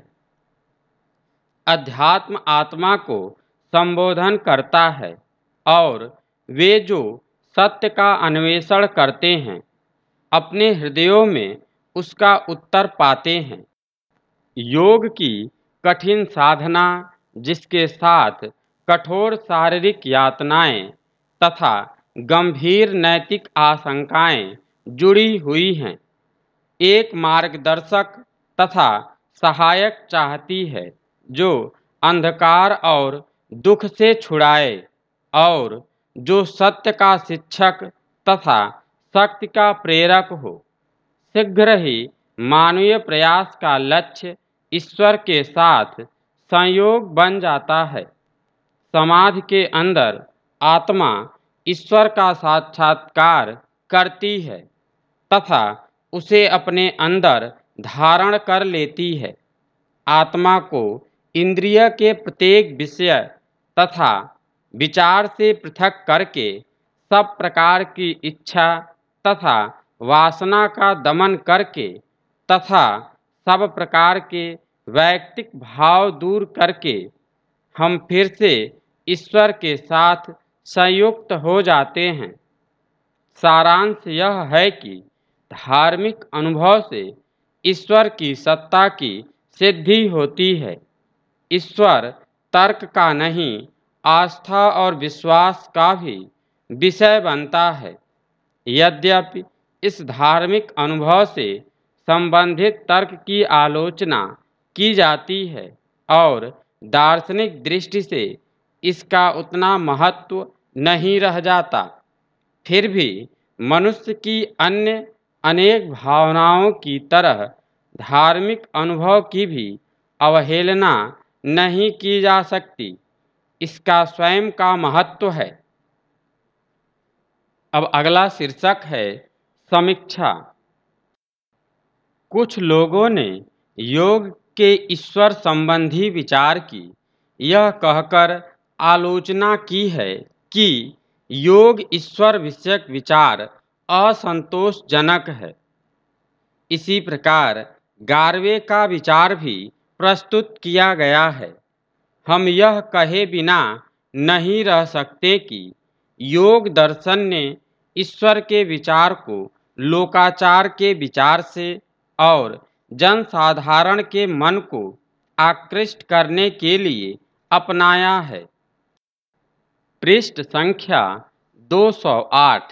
अध्यात्म आत्मा को संबोधन करता है और वे जो सत्य का अन्वेषण करते हैं, अपने हृदयों में उसका उत्तर पाते हैं। योग की कठिन साधना, जिसके साथ कठोर शारीरिक यातनाएं तथा गंभीर नैतिक आशंकाएं जुड़ी हुई हैं, एक मार्गदर्शक तथा सहायक चाहती है जो अंधकार और दुख से छुड़ाए और जो सत्य का शिक्षक तथा शक्ति का प्रेरक हो। शीघ्र ही मानवीय प्रयास का लक्ष्य ईश्वर के साथ संयोग बन जाता है। समाधि के अंदर आत्मा ईश्वर का साक्षात्कार करती है तथा उसे अपने अंदर धारण कर लेती है। आत्मा को इंद्रिय के प्रत्येक विषय तथा विचार से पृथक करके सब प्रकार की इच्छा तथा वासना का दमन करके तथा सब प्रकार के वैयक्तिक भाव दूर करके हम फिर से ईश्वर के साथ संयुक्त हो जाते हैं। सारांश यह है कि धार्मिक अनुभव से ईश्वर की सत्ता की सिद्धि होती है। ईश्वर तर्क का नहीं, आस्था और विश्वास का भी विषय बनता है। यद्यपि इस धार्मिक अनुभव से संबंधित तर्क की आलोचना की जाती है और दार्शनिक दृष्टि से इसका उतना महत्व नहीं रह जाता, फिर भी मनुष्य की अन्य अनेक भावनाओं की तरह धार्मिक अनुभव की भी अवहेलना नहीं की जा सकती। इसका स्वयं का महत्व है। अब अगला शीर्षक है समीक्षा। कुछ लोगों ने योग के ईश्वर संबंधी विचार की यह कहकर आलोचना की है कि योग ईश्वर विषयक विचार असंतोषजनक है। इसी प्रकार गार्वे का विचार भी प्रस्तुत किया गया है। हम यह कहे बिना नहीं रह सकते कि योग दर्शन ने ईश्वर के विचार को लोकाचार के विचार से और जनसाधारण के मन को आकृष्ट करने के लिए अपनाया है। पृष्ठ संख्या दो सौ आठ।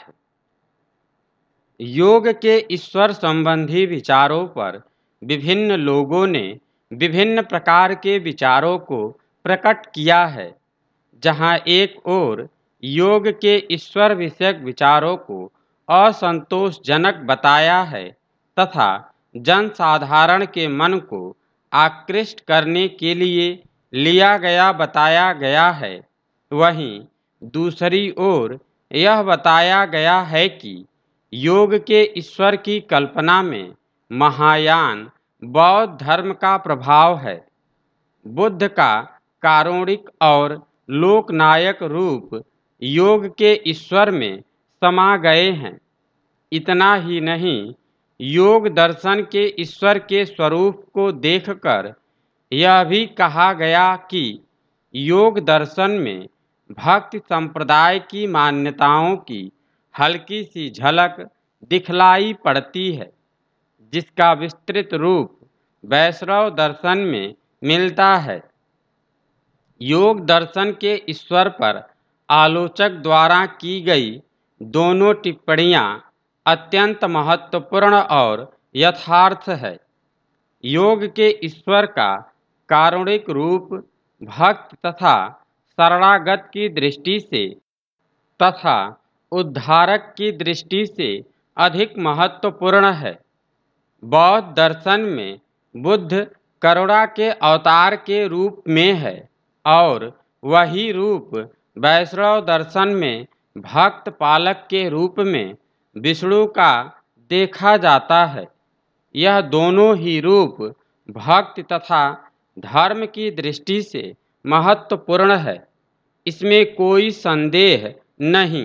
योग के ईश्वर संबंधी विचारों पर विभिन्न लोगों ने विभिन्न प्रकार के विचारों को प्रकट किया है। जहां एक ओर योग के ईश्वर विषयक विचारों को असंतोषजनक बताया है तथा जनसाधारण के मन को आकृष्ट करने के लिए लिया गया बताया गया है, वहीं दूसरी ओर यह बताया गया है कि योग के ईश्वर की कल्पना में महायान बौद्ध धर्म का प्रभाव है। बुद्ध का कारुणिक और लोकनायक रूप योग के ईश्वर में समा गए हैं। इतना ही नहीं, योग दर्शन के ईश्वर के स्वरूप को देखकर यह भी कहा गया कि योग दर्शन में भक्ति संप्रदाय की मान्यताओं की हल्की सी झलक दिखलाई पड़ती है, जिसका विस्तृत रूप वैष्णव दर्शन में मिलता है। योग दर्शन के ईश्वर पर आलोचक द्वारा की गई दोनों टिप्पणियां अत्यंत महत्वपूर्ण और यथार्थ है। योग के ईश्वर का कारुणिक रूप भक्त तथा शरणागत की दृष्टि से तथा उद्धारक की दृष्टि से अधिक महत्वपूर्ण है। बौद्ध दर्शन में बुद्ध करुणा के अवतार के रूप में है और वही रूप वैष्णव दर्शन में भक्त पालक के रूप में विष्णु का देखा जाता है। यह दोनों ही रूप भक्ति तथा धर्म की दृष्टि से महत्वपूर्ण है, इसमें कोई संदेह नहीं।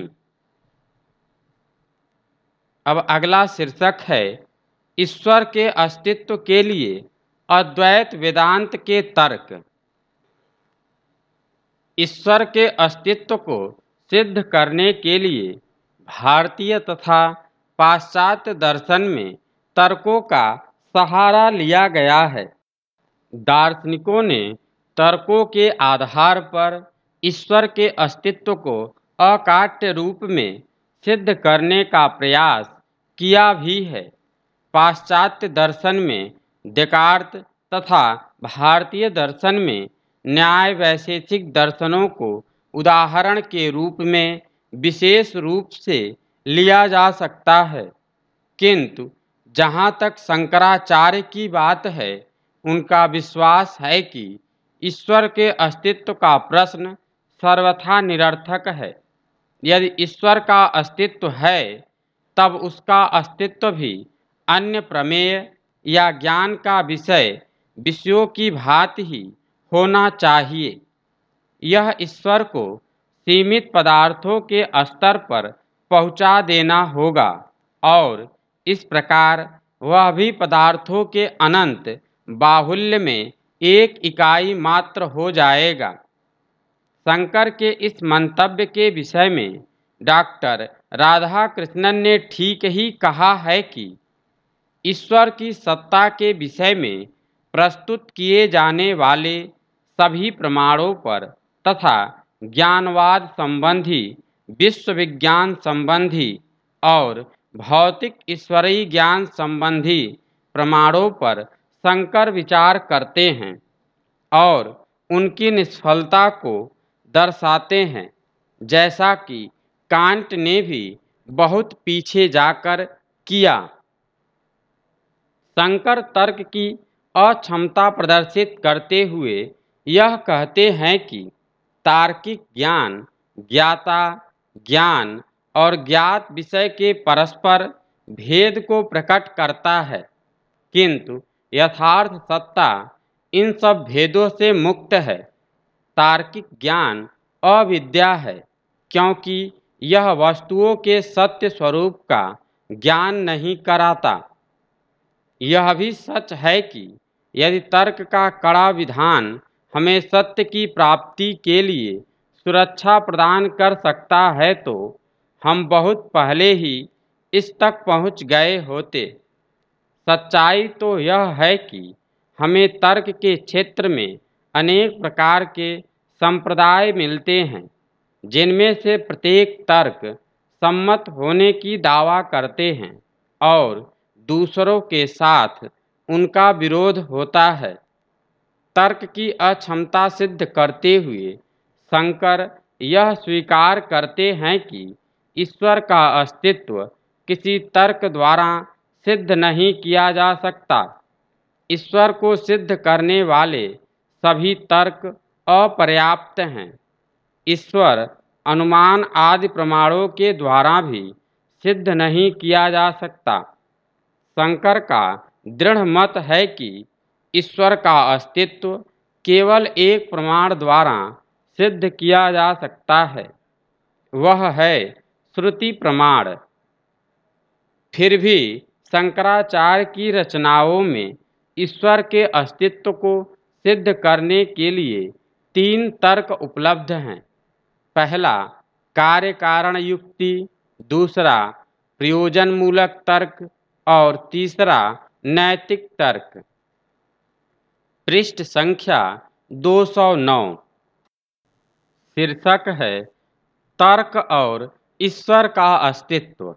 अब अगला शीर्षक है ईश्वर के अस्तित्व के लिए अद्वैत वेदांत के तर्क। ईश्वर के अस्तित्व को सिद्ध करने के लिए भारतीय तथा पाश्चात्य दर्शन में तर्कों का सहारा लिया गया है। दार्शनिकों ने तर्कों के आधार पर ईश्वर के अस्तित्व को अकाट्य रूप में सिद्ध करने का प्रयास किया भी है। पाश्चात्य दर्शन में डेकार्त तथा भारतीय दर्शन में न्याय वैशेषिक दर्शनों को उदाहरण के रूप में विशेष रूप से लिया जा सकता है, किंतु जहाँ तक शंकराचार्य की बात है, उनका विश्वास है कि ईश्वर के अस्तित्व का प्रश्न सर्वथा निरर्थक है। यदि ईश्वर का अस्तित्व है, तब उसका अस्तित्व भी अन्य प्रमेय या ज्ञान का विषय विषयों की भांति ही होना चाहिए। यह ईश्वर को सीमित पदार्थों के स्तर पर पहुंचा देना होगा और इस प्रकार वह भी पदार्थों के अनंत बाहुल्य में एक इकाई मात्र हो जाएगा। शंकर के इस मंतव्य के विषय में डॉक्टर राधाकृष्णन ने ठीक ही कहा है कि ईश्वर की सत्ता के विषय में प्रस्तुत किए जाने वाले सभी प्रमाणों पर तथा ज्ञानवाद संबंधी, विश्व विज्ञान संबंधी और भौतिक ईश्वरीय ज्ञान संबंधी प्रमाणों पर शंकर विचार करते हैं और उनकी निष्फलता को दर्शाते हैं, जैसा कि कांट ने भी बहुत पीछे जाकर किया। शंकर तर्क की अक्षमता प्रदर्शित करते हुए यह कहते हैं कि तार्किक ज्ञान ज्ञाता ज्ञान और ज्ञात विषय के परस्पर भेद को प्रकट करता है, किंतु यथार्थ सत्ता इन सब भेदों से मुक्त है। तार्किक ज्ञान अविद्या है, क्योंकि यह वस्तुओं के सत्य स्वरूप का ज्ञान नहीं कराता। यह भी सच है कि यदि तर्क का कड़ा विधान हमें सत्य की प्राप्ति के लिए सुरक्षा प्रदान कर सकता है तो हम बहुत पहले ही इस तक पहुंच गए होते। सच्चाई तो यह है कि हमें तर्क के क्षेत्र में अनेक प्रकार के संप्रदाय मिलते हैं, जिनमें से प्रत्येक तर्क सम्मत होने की दावा करते हैं और दूसरों के साथ उनका विरोध होता है। तर्क की अक्षमता सिद्ध करते हुए शंकर यह स्वीकार करते हैं कि ईश्वर का अस्तित्व किसी तर्क द्वारा सिद्ध नहीं किया जा सकता। ईश्वर को सिद्ध करने वाले सभी तर्क अपर्याप्त हैं। ईश्वर अनुमान आदि प्रमाणों के द्वारा भी सिद्ध नहीं किया जा सकता। शंकर का दृढ़ मत है कि ईश्वर का अस्तित्व केवल एक प्रमाण द्वारा सिद्ध किया जा सकता है, वह है श्रुति प्रमाण। फिर भी शंकराचार्य की रचनाओं में ईश्वर के अस्तित्व को सिद्ध करने के लिए तीन तर्क उपलब्ध हैं। पहला कार्य कारण युक्ति, दूसरा प्रयोजन मूलक तर्क और तीसरा नैतिक तर्क। पृष्ठ संख्या दो सौ नौ। शीर्षक है तर्क और ईश्वर का अस्तित्व।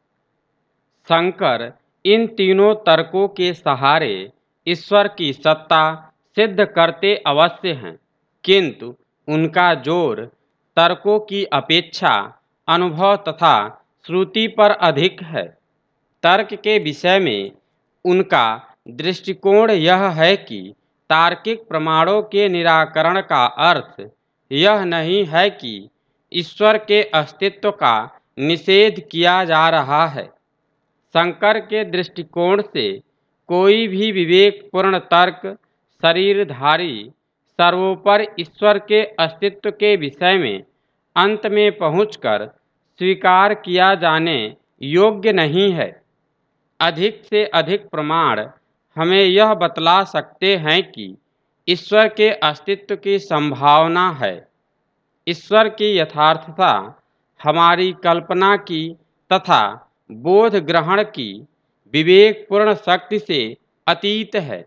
शंकर इन तीनों तर्कों के सहारे ईश्वर की सत्ता सिद्ध करते अवश्य हैं, किंतु उनका जोर तर्कों की अपेक्षा अनुभव तथा श्रुति पर अधिक है। तर्क के विषय में उनका दृष्टिकोण यह है कि तार्किक प्रमाणों के निराकरण का अर्थ यह नहीं है कि ईश्वर के अस्तित्व का निषेध किया जा रहा है। शंकर के दृष्टिकोण से कोई भी विवेकपूर्ण तर्क शरीरधारी सर्वोपरि ईश्वर के अस्तित्व के विषय में अंत में पहुंचकर स्वीकार किया जाने योग्य नहीं है। अधिक से अधिक प्रमाण हमें यह बतला सकते हैं कि ईश्वर के अस्तित्व की संभावना है। ईश्वर की यथार्थता हमारी कल्पना की तथा बोध ग्रहण की विवेकपूर्ण शक्ति से अतीत है।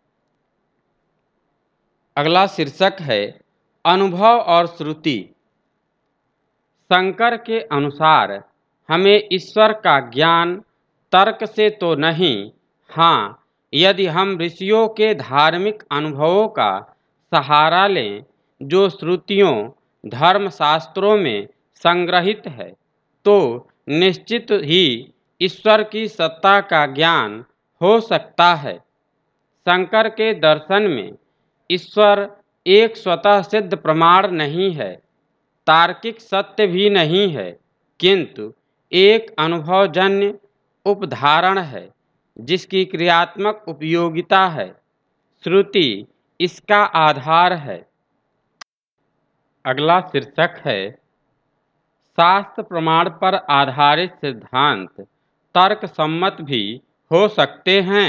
अगला शीर्षक है अनुभव और श्रुति। शंकर के अनुसार हमें ईश्वर का ज्ञान तर्क से तो नहीं, हाँ, यदि हम ऋषियों के धार्मिक अनुभवों का सहारा लें, जो श्रुतियों धर्मशास्त्रों में संग्रहित है, तो निश्चित ही ईश्वर की सत्ता का ज्ञान हो सकता है। शंकर के दर्शन में ईश्वर एक स्वतः सिद्ध प्रमाण नहीं है, तार्किक सत्य भी नहीं है, किंतु एक अनुभवजन्य उपधारण है जिसकी क्रियात्मक उपयोगिता है। श्रुति इसका आधार है। अगला शीर्षक है शास्त्र प्रमाण पर आधारित सिद्धांत तर्क सम्मत भी हो सकते हैं।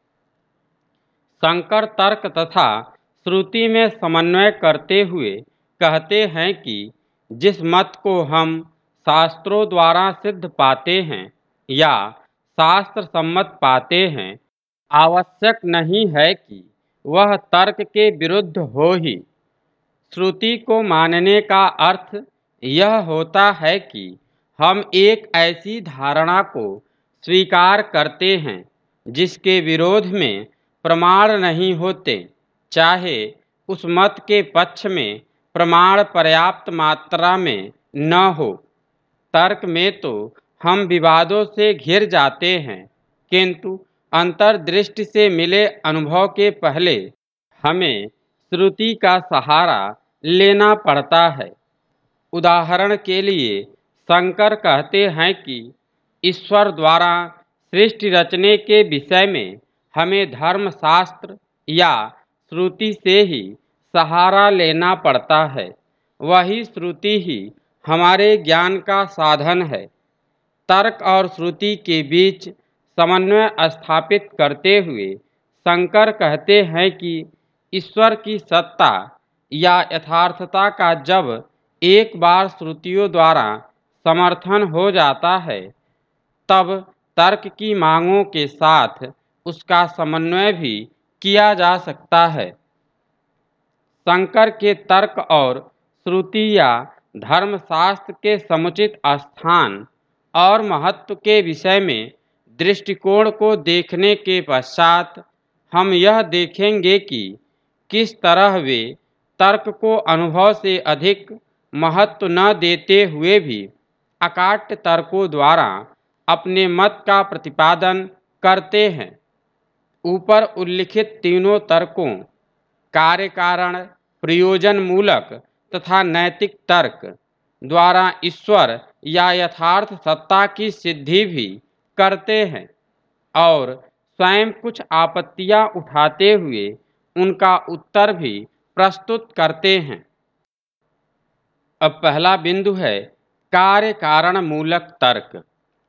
शंकर तर्क तथा श्रुति में समन्वय करते हुए कहते हैं कि जिस मत को हम शास्त्रों द्वारा सिद्ध पाते हैं या शास्त्र सम्मत पाते हैं, आवश्यक नहीं है कि वह तर्क के विरुद्ध हो ही। श्रुति को मानने का अर्थ यह होता है कि हम एक ऐसी धारणा को स्वीकार करते हैं जिसके विरोध में प्रमाण नहीं होते, चाहे उस मत के पक्ष में प्रमाण पर्याप्त मात्रा में न हो। तर्क में तो हम विवादों से घिर जाते हैं, किंतु अंतर्दृष्टि से मिले अनुभव के पहले हमें श्रुति का सहारा लेना पड़ता है। उदाहरण के लिए शंकर कहते हैं कि ईश्वर द्वारा सृष्टि रचने के विषय में हमें धर्मशास्त्र या श्रुति से ही सहारा लेना पड़ता है। वही श्रुति ही हमारे ज्ञान का साधन है। तर्क और श्रुति के बीच समन्वय स्थापित करते हुए शंकर कहते हैं कि ईश्वर की सत्ता या यथार्थता का जब एक बार श्रुतियों द्वारा समर्थन हो जाता है, तब तर्क की मांगों के साथ उसका समन्वय भी किया जा सकता है। शंकर के तर्क और श्रुति या धर्मशास्त्र के समुचित स्थान और महत्व के विषय में दृष्टिकोण को देखने के पश्चात हम यह देखेंगे कि किस तरह वे तर्क को अनुभव से अधिक महत्व न देते हुए भी अकाट्य तर्कों द्वारा अपने मत का प्रतिपादन करते हैं। ऊपर उल्लिखित तीनों तर्कों कार्य कारण, प्रयोजन मूलक तथा नैतिक तर्क द्वारा ईश्वर या यथार्थ सत्ता की सिद्धि भी करते हैं और स्वयं कुछ आपत्तियां उठाते हुए उनका उत्तर भी प्रस्तुत करते हैं। अब पहला बिंदु है कार्य कारण मूलक तर्क।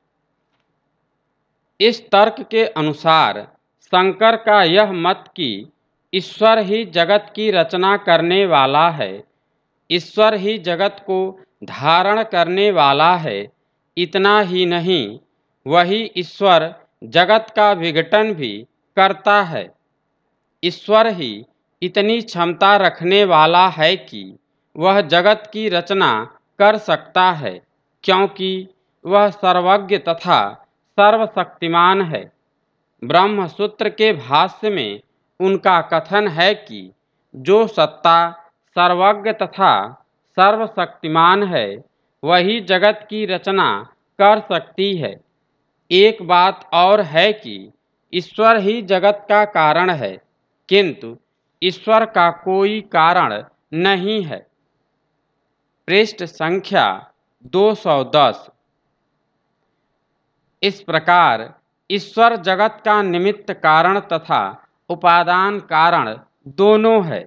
इस तर्क के अनुसार शंकर का यह मत कि ईश्वर ही जगत की रचना करने वाला है, ईश्वर ही जगत को धारण करने वाला है, इतना ही नहीं वही ईश्वर जगत का विघटन भी करता है। ईश्वर ही इतनी क्षमता रखने वाला है कि वह जगत की रचना कर सकता है, क्योंकि वह सर्वज्ञ तथा सर्वशक्तिमान है। ब्रह्म सूत्र के भाष्य में उनका कथन है कि जो सत्ता सर्वज्ञ तथा सर्वशक्तिमान है वही जगत की रचना कर सकती है। एक बात और है कि ईश्वर ही जगत का कारण है, किंतु ईश्वर का कोई कारण नहीं है। पृष्ठ संख्या दो सौ दस। इस प्रकार ईश्वर जगत का निमित्त कारण तथा उपादान कारण दोनों है।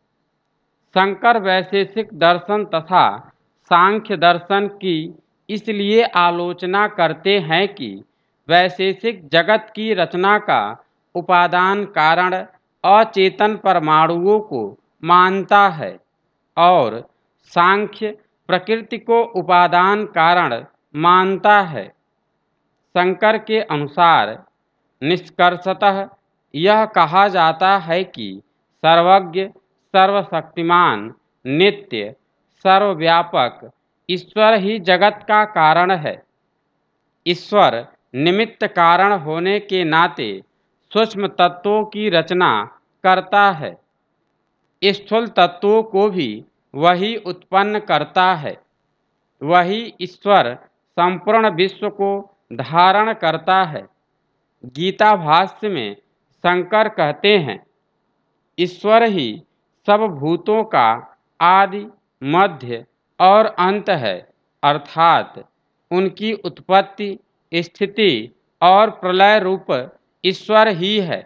शंकर वैशेषिक दर्शन तथा सांख्य दर्शन की इसलिए आलोचना करते हैं कि वैशेषिक जगत की रचना का उपादान कारण अचेतन परमाणुओं को मानता है और सांख्य प्रकृति को उपादान कारण मानता है। शंकर के अनुसार निष्कर्षतः यह कहा जाता है कि सर्वज्ञ, सर्वशक्तिमान, नित्य, सर्वव्यापक ईश्वर ही जगत का कारण है। ईश्वर निमित्त कारण होने के नाते सूक्ष्म तत्वों की रचना करता है, स्थूल तत्वों को भी वही उत्पन्न करता है। वही ईश्वर संपूर्ण विश्व को धारण करता है। गीता भाष्य में शंकर कहते हैं, ईश्वर ही सब भूतों का आदि, मध्य और अंत है, अर्थात उनकी उत्पत्ति, स्थिति और प्रलय रूप ईश्वर ही है।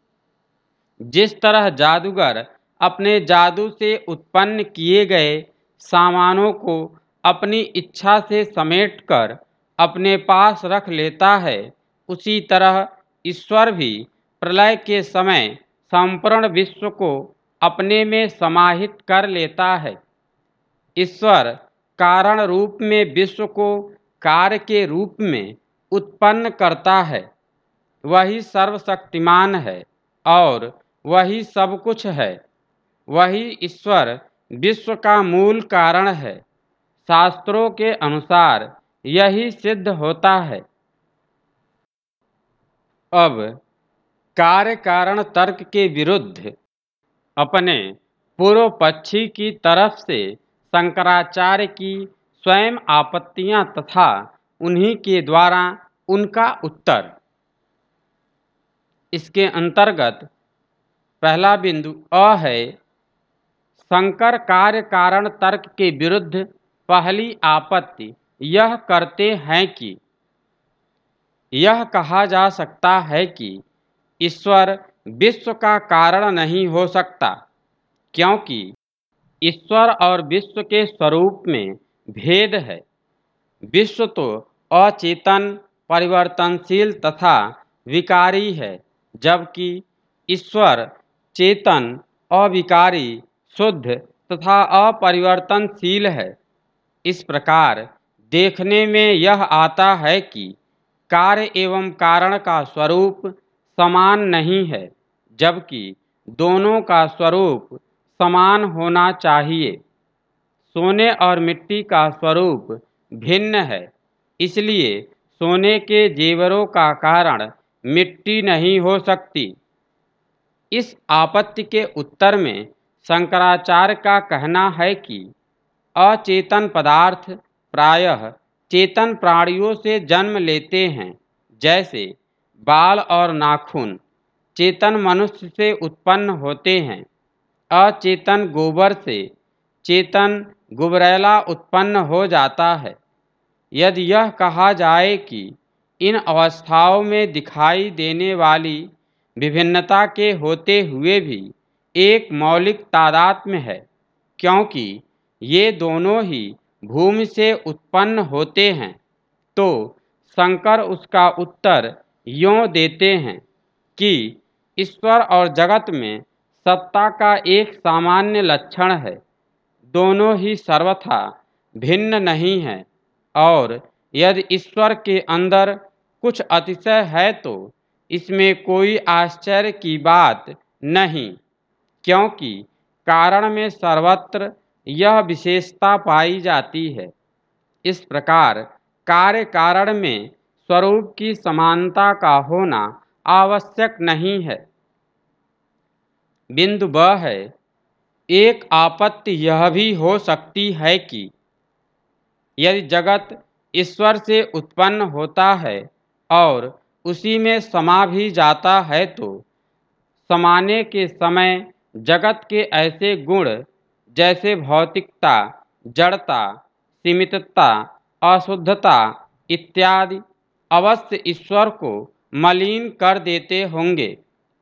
जिस तरह जादूगर अपने जादू से उत्पन्न किए गए सामानों को अपनी इच्छा से समेटकर अपने पास रख लेता है, उसी तरह ईश्वर भी प्रलय के समय संपूर्ण विश्व को अपने में समाहित कर लेता है। ईश्वर कारण रूप में विश्व को कार्य के रूप में उत्पन्न करता है। वही सर्वशक्तिमान है और वही सब कुछ है। वही ईश्वर विश्व का मूल कारण है। शास्त्रों के अनुसार यही सिद्ध होता है। अब कार्य कारण तर्क के विरुद्ध अपने पूर्व पक्षी की तरफ से शंकराचार्य की स्वयं आपत्तियां तथा उन्हीं के द्वारा उनका उत्तर। इसके अंतर्गत पहला बिंदु अ है, शंकर कार्य कारण तर्क के विरुद्ध पहली आपत्ति यह करते हैं कि यह कहा जा सकता है कि ईश्वर विश्व का कारण नहीं हो सकता, क्योंकि ईश्वर और विश्व के स्वरूप में भेद है। विश्व तो अचेतन, परिवर्तनशील तथा विकारी है, जबकि ईश्वर चेतन, अविकारी, शुद्ध तथा अपरिवर्तनशील है। इस प्रकार देखने में यह आता है कि कार्य एवं कारण का स्वरूप समान नहीं है, जबकि दोनों का स्वरूप समान होना चाहिए। सोने और मिट्टी का स्वरूप भिन्न है, इसलिए सोने के जेवरों का कारण मिट्टी नहीं हो सकती। इस आपत्ति के उत्तर में शंकराचार्य का कहना है कि अचेतन पदार्थ प्रायः चेतन प्राणियों से जन्म लेते हैं, जैसे बाल और नाखून चेतन मनुष्य से उत्पन्न होते हैं। अचेतन गोबर से चेतन गुबरैला उत्पन्न हो जाता है। यदि यह कहा जाए कि इन अवस्थाओं में दिखाई देने वाली विभिन्नता के होते हुए भी एक मौलिक तादात्म्य है, क्योंकि ये दोनों ही भूमि से उत्पन्न होते हैं, तो शंकर उसका उत्तर यों देते हैं कि ईश्वर और जगत में सत्ता का एक सामान्य लक्षण है, दोनों ही सर्वथा भिन्न नहीं है, और यदि ईश्वर के अंदर कुछ अतिशय है तो इसमें कोई आश्चर्य की बात नहीं, क्योंकि कारण में सर्वत्र यह विशेषता पाई जाती है। इस प्रकार कार्य कारण में स्वरूप की समानता का होना आवश्यक नहीं है। बिंदु ब है, एक आपत्ति यह भी हो सकती है कि यदि जगत ईश्वर से उत्पन्न होता है और उसी में समा भी जाता है, तो समाने के समय जगत के ऐसे गुण जैसे भौतिकता, जड़ता, सीमितता, अशुद्धता इत्यादि अवश्य ईश्वर को मलिन कर देते होंगे।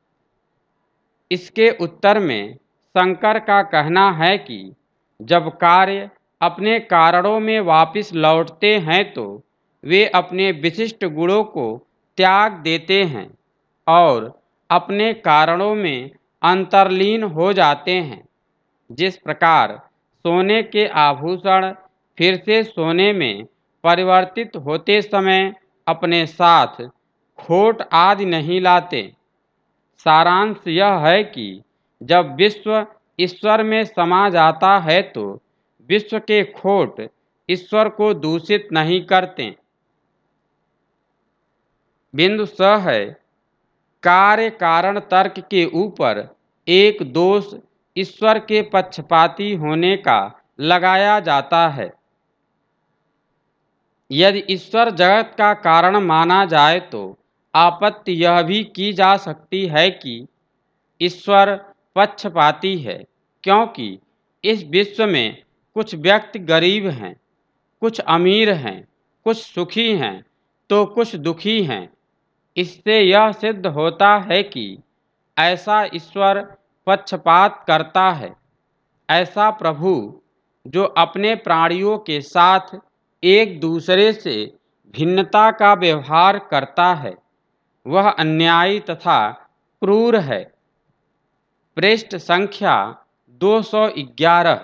इसके उत्तर में शंकर का कहना है कि जब कार्य अपने कारणों में वापस लौटते हैं तो वे अपने विशिष्ट गुणों को त्याग देते हैं और अपने कारणों में अंतर्लीन हो जाते हैं। जिस प्रकार सोने के आभूषण फिर से सोने में परिवर्तित होते समय अपने साथ खोट आदि नहीं लाते। सारांश यह है कि जब विश्व ईश्वर में समा जाता है तो विश्व के खोट ईश्वर को दूषित नहीं करते। बिंदु स है, कार्य कारण तर्क के ऊपर एक दोष ईश्वर के पक्षपाती होने का लगाया जाता है। यदि ईश्वर जगत का कारण माना जाए तो आपत्ति यह भी की जा सकती है कि ईश्वर पक्षपाती है, क्योंकि इस विश्व में कुछ व्यक्ति गरीब हैं, कुछ अमीर हैं, कुछ सुखी हैं तो कुछ दुखी हैं। इससे यह सिद्ध होता है कि ऐसा ईश्वर पक्षपात करता है। ऐसा प्रभु जो अपने प्राणियों के साथ एक दूसरे से भिन्नता का व्यवहार करता है, वह अन्यायी तथा क्रूर है। पृष्ठ संख्या दो सौ ग्यारह।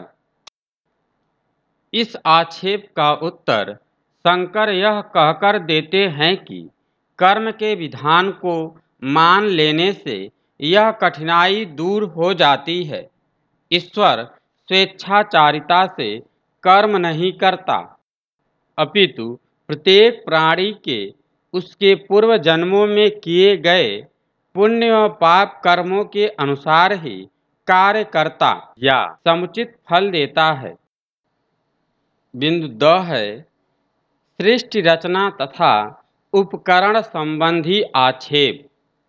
इस आक्षेप का उत्तर शंकर यह कहकर देते हैं कि कर्म के विधान को मान लेने से यह कठिनाई दूर हो जाती है। ईश्वर स्वेच्छाचारिता से कर्म नहीं करता, अपितु प्रत्येक प्राणी के उसके पूर्व जन्मों में किए गए पुण्य व पाप कर्मों के अनुसार ही कार्य करता या समुचित फल देता है। बिंदु द है, सृष्टि रचना तथा उपकरण संबंधी आक्षेप।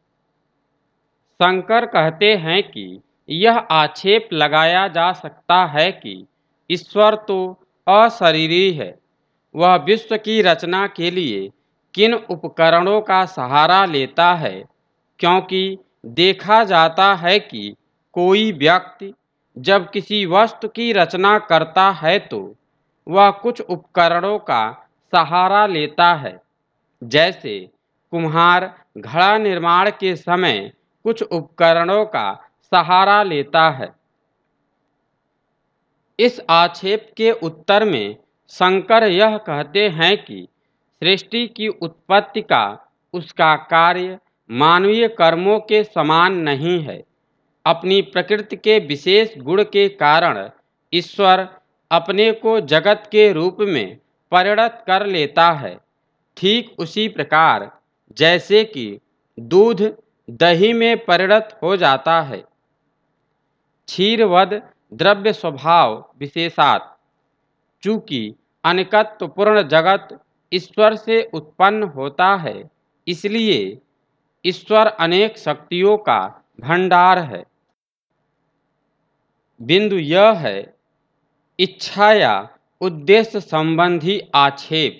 शंकर कहते हैं कि यह आक्षेप लगाया जा सकता है कि ईश्वर तो अशरीरी है, वह विश्व की रचना के लिए किन उपकरणों का सहारा लेता है, क्योंकि देखा जाता है कि कोई व्यक्ति जब किसी वस्तु की रचना करता है तो वह कुछ उपकरणों का सहारा लेता है। जैसे कुम्हार घड़ा निर्माण के समय कुछ उपकरणों का सहारा लेता है। इस आक्षेप के उत्तर में शंकर यह कहते हैं कि सृष्टि की उत्पत्ति का उसका कार्य मानवीय कर्मों के समान नहीं है। अपनी प्रकृति के विशेष गुण के कारण ईश्वर अपने को जगत के रूप में परिणत कर लेता है। ठीक उसी प्रकार जैसे कि दूध दही में परिणत हो जाता है। क्षीरवद द्रव्य स्वभाव विशेषात, चूंकि अनिकत्वपूर्ण जगत ईश्वर से उत्पन्न होता है, इसलिए ईश्वर अनेक शक्तियों का भंडार है। बिंदु यह है, इच्छा या उद्देश्य संबंधी आक्षेप।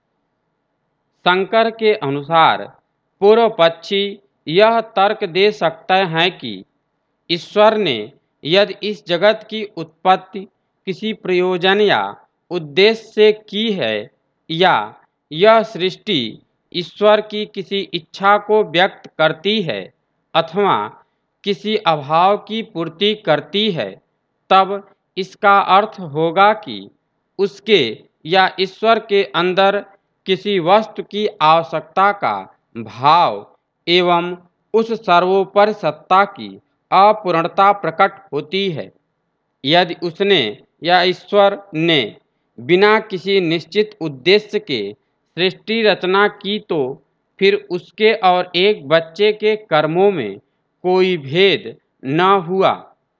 शंकर के अनुसार पूर्व पक्षी यह तर्क दे सकते हैं कि ईश्वर ने यदि इस जगत की उत्पत्ति किसी प्रयोजन या उद्देश्य से की है, या यह सृष्टि ईश्वर की किसी इच्छा को व्यक्त करती है अथवा किसी अभाव की पूर्ति करती है, तब इसका अर्थ होगा कि उसके या ईश्वर के अंदर किसी वस्तु की आवश्यकता का भाव एवं उस सर्वोपरि सत्ता की अपूर्णता प्रकट होती है। यदि उसने या ईश्वर ने बिना किसी निश्चित उद्देश्य के सृष्टि रचना की, तो फिर उसके और एक बच्चे के कर्मों में कोई भेद न हुआ।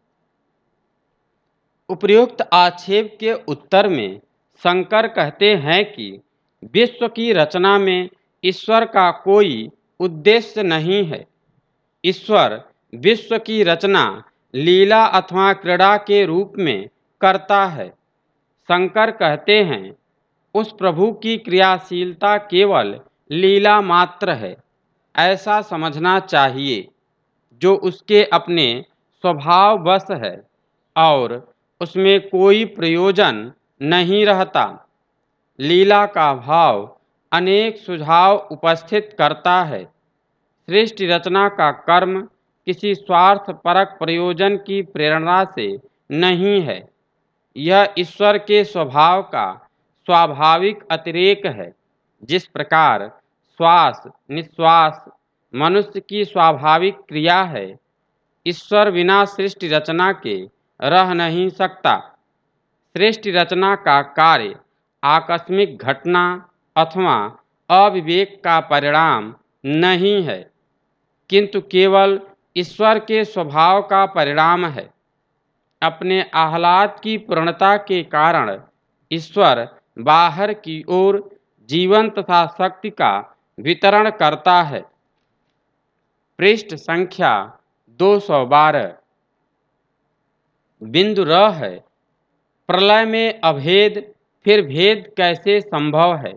उपर्युक्त आक्षेप के उत्तर में शंकर कहते हैं कि विश्व की रचना में ईश्वर का कोई उद्देश्य नहीं है। ईश्वर विश्व की रचना लीला अथवा क्रीड़ा के रूप में करता है। शंकर कहते हैं, उस प्रभु की क्रियाशीलता केवल लीला मात्र है, ऐसा समझना चाहिए, जो उसके अपने स्वभाववश है और उसमें कोई प्रयोजन नहीं रहता। लीला का भाव अनेक सुझाव उपस्थित करता है। सृष्टि रचना का कर्म किसी स्वार्थपरक प्रयोजन की प्रेरणा से नहीं है। यह ईश्वर के स्वभाव का स्वाभाविक अतिरेक है। जिस प्रकार श्वास निश्वास मनुष्य की स्वाभाविक क्रिया है, ईश्वर बिना सृष्टि रचना के रह नहीं सकता। सृष्टि रचना का कार्य आकस्मिक घटना अथवा अविवेक का परिणाम नहीं है, किंतु केवल ईश्वर के स्वभाव का परिणाम है। अपने आह्लाद की पूर्णता के कारण ईश्वर बाहर की ओर जीवन तथा शक्ति का वितरण करता है। पृष्ठ संख्या दो सौ बारह। बिंदु र है, प्रलय में अभेद फिर भेद कैसे संभव है।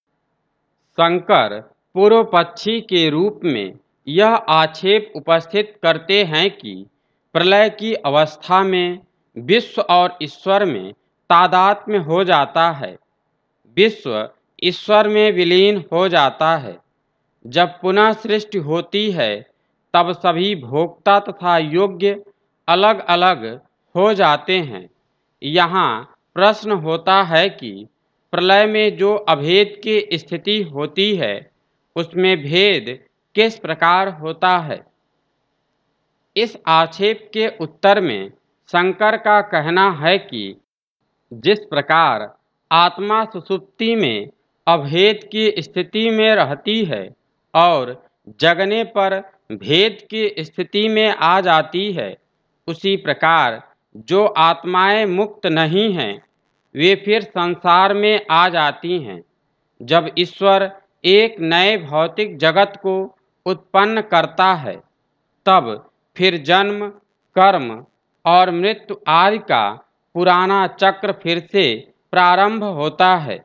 शंकर पूर्व पक्षी के रूप में यह आक्षेप उपस्थित करते हैं कि प्रलय की अवस्था में विश्व और ईश्वर में तादात्म्य हो जाता है। विश्व ईश्वर में विलीन हो जाता है। जब पुनः सृष्टि होती है, तब सभी भोक्ता तथा योग्य अलग अलग हो जाते हैं। यहाँ प्रश्न होता है कि प्रलय में जो अभेद की स्थिति होती है, उसमें भेद किस प्रकार होता है। इस आक्षेप के उत्तर में शंकर का कहना है कि जिस प्रकार आत्मा सुषुप्ति में अभेद की स्थिति में रहती है और जगने पर भेद की स्थिति में आ जाती है, उसी प्रकार जो आत्माएं मुक्त नहीं हैं, वे फिर संसार में आ जाती हैं। जब ईश्वर एक नए भौतिक जगत को उत्पन्न करता है, तब फिर जन्म कर्म और मृत्यु आदि का पुराना चक्र फिर से प्रारंभ होता है।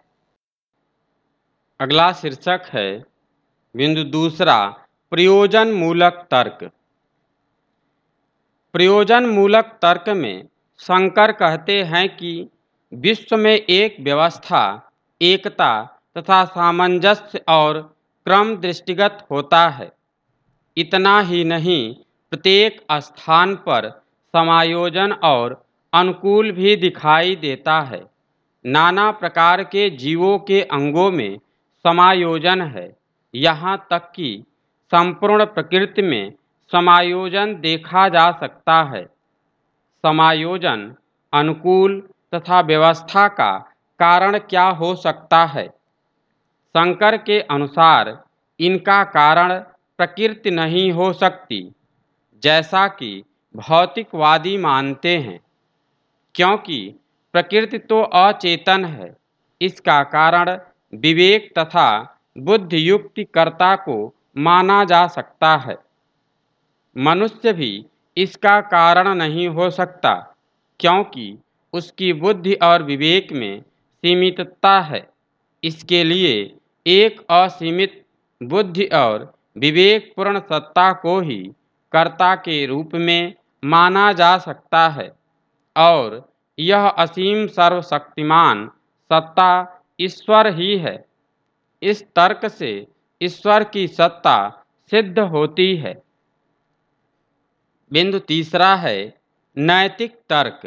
अगला शीर्षक है बिंदु दूसरा, प्रयोजन मूलक तर्क। प्रयोजन मूलक तर्क में शंकर कहते हैं कि विश्व में एक व्यवस्था, एकता तथा सामंजस्य और क्रम दृष्टिगत होता है। इतना ही नहीं, प्रत्येक स्थान पर समायोजन और अनुकूल भी दिखाई देता है। नाना प्रकार के जीवों के अंगों में समायोजन है। यहाँ तक कि संपूर्ण प्रकृति में समायोजन देखा जा सकता है। समायोजन अनुकूल तथा व्यवस्था का कारण क्या हो सकता है? शंकर के अनुसार इनका कारण प्रकृति नहीं हो सकती, जैसा कि भौतिकवादी मानते हैं, क्योंकि प्रकृति तो अचेतन है। इसका कारण विवेक तथा बुद्धि युक्ति कर्ता को माना जा सकता है। मनुष्य भी इसका कारण नहीं हो सकता, क्योंकि उसकी बुद्धि और विवेक में सीमितता है। इसके लिए एक असीमित बुद्धि और विवेकपूर्ण सत्ता को ही कर्ता के रूप में माना जा सकता है, और यह असीम सर्वशक्तिमान सत्ता ईश्वर ही है। इस तर्क से ईश्वर की सत्ता सिद्ध होती है। बिंदु तीसरा है नैतिक तर्क।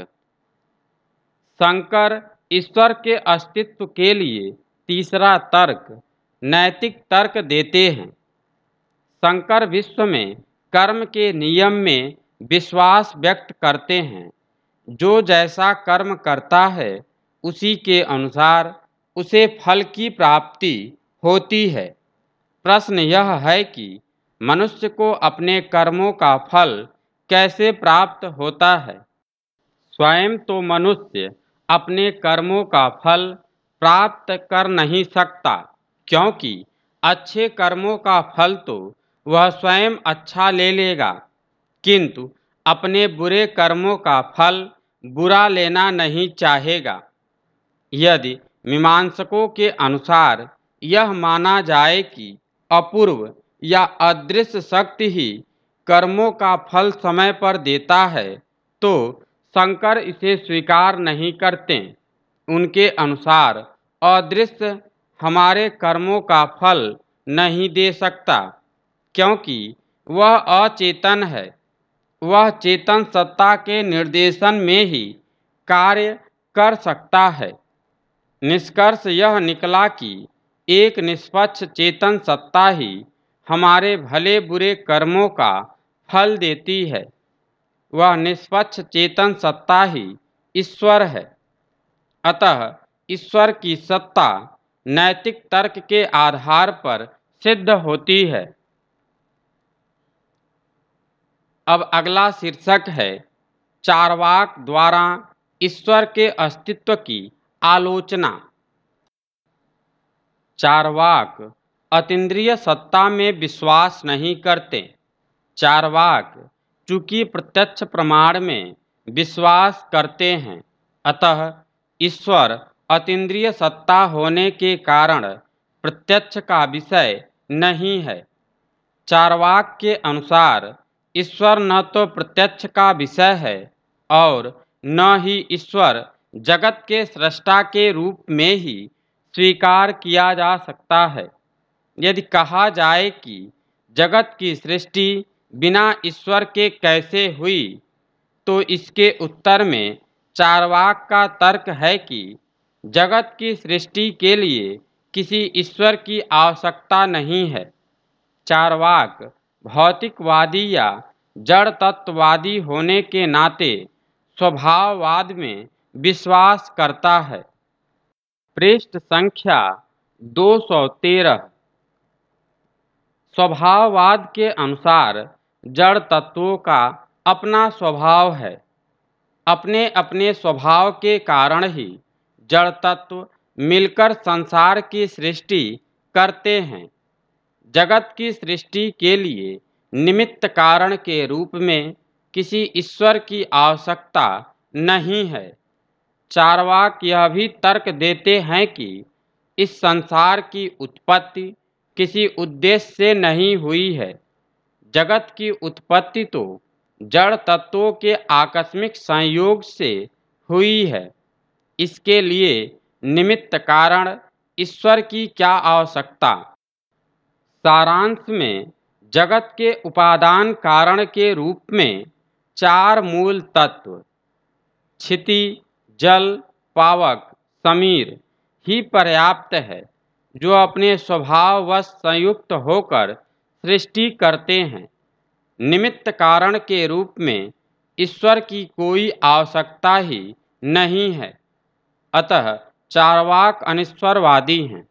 शंकर ईश्वर के अस्तित्व के लिए तीसरा तर्क नैतिक तर्क देते हैं। शंकर विश्व में कर्म के नियम में विश्वास व्यक्त करते हैं। जो जैसा कर्म करता है उसी के अनुसार उसे फल की प्राप्ति होती है। प्रश्न यह है कि मनुष्य को अपने कर्मों का फल कैसे प्राप्त होता है? स्वयं तो मनुष्य अपने कर्मों का फल प्राप्त कर नहीं सकता, क्योंकि अच्छे कर्मों का फल तो वह स्वयं अच्छा ले लेगा, किंतु अपने बुरे कर्मों का फल बुरा लेना नहीं चाहेगा। यदि मीमांसकों के अनुसार यह माना जाए कि अपूर्व या अदृश्य शक्ति ही कर्मों का फल समय पर देता है, तो शंकर इसे स्वीकार नहीं करते। उनके अनुसार अदृश्य हमारे कर्मों का फल नहीं दे सकता, क्योंकि वह अचेतन है। वह चेतन सत्ता के निर्देशन में ही कार्य कर सकता है। निष्कर्ष यह निकला कि एक निष्पक्ष चेतन सत्ता ही हमारे भले बुरे कर्मों का फल देती है। वह निष्पक्ष चेतन सत्ता ही ईश्वर है। अतः ईश्वर की सत्ता नैतिक तर्क के आधार पर सिद्ध होती है। अब अगला शीर्षक है चार्वाक द्वारा ईश्वर के अस्तित्व की आलोचना। चार्वाक अतीन्द्रिय सत्ता में विश्वास नहीं करते। चार्वाक चूंकि प्रत्यक्ष प्रमाण में विश्वास करते हैं, अतः ईश्वर अतीन्द्रिय सत्ता होने के कारण प्रत्यक्ष का विषय नहीं है। चार्वाक के अनुसार ईश्वर न तो प्रत्यक्ष का विषय है और न ही ईश्वर जगत के सृष्टा के रूप में ही स्वीकार किया जा सकता है। यदि कहा जाए कि जगत की सृष्टि बिना ईश्वर के कैसे हुई, तो इसके उत्तर में चार्वाक का तर्क है कि जगत की सृष्टि के लिए किसी ईश्वर की आवश्यकता नहीं है। चार्वाक भौतिकवादी या जड़ तत्ववादी होने के नाते स्वभाववाद में विश्वास करता है। पृष्ठ संख्या दो सौ तेरह। स्वभाववाद के अनुसार जड़ तत्वों का अपना स्वभाव है। अपने अपने स्वभाव के कारण ही जड़ तत्व मिलकर संसार की सृष्टि करते हैं। जगत की सृष्टि के लिए निमित्त कारण के रूप में किसी ईश्वर की आवश्यकता नहीं है। चार्वाक यह भी तर्क देते हैं कि इस संसार की उत्पत्ति किसी उद्देश्य से नहीं हुई है। जगत की उत्पत्ति तो जड़ तत्वों के आकस्मिक संयोग से हुई है। इसके लिए निमित्त कारण ईश्वर की क्या आवश्यकता? सारांश में जगत के उपादान कारण के रूप में चार मूल तत्व क्षिति, जल, पावक, समीर ही पर्याप्त है, जो अपने स्वभाववश संयुक्त होकर सृष्टि करते हैं। निमित्त कारण के रूप में ईश्वर की कोई आवश्यकता ही नहीं है। अतः चार्वाक अनिश्वरवादी हैं।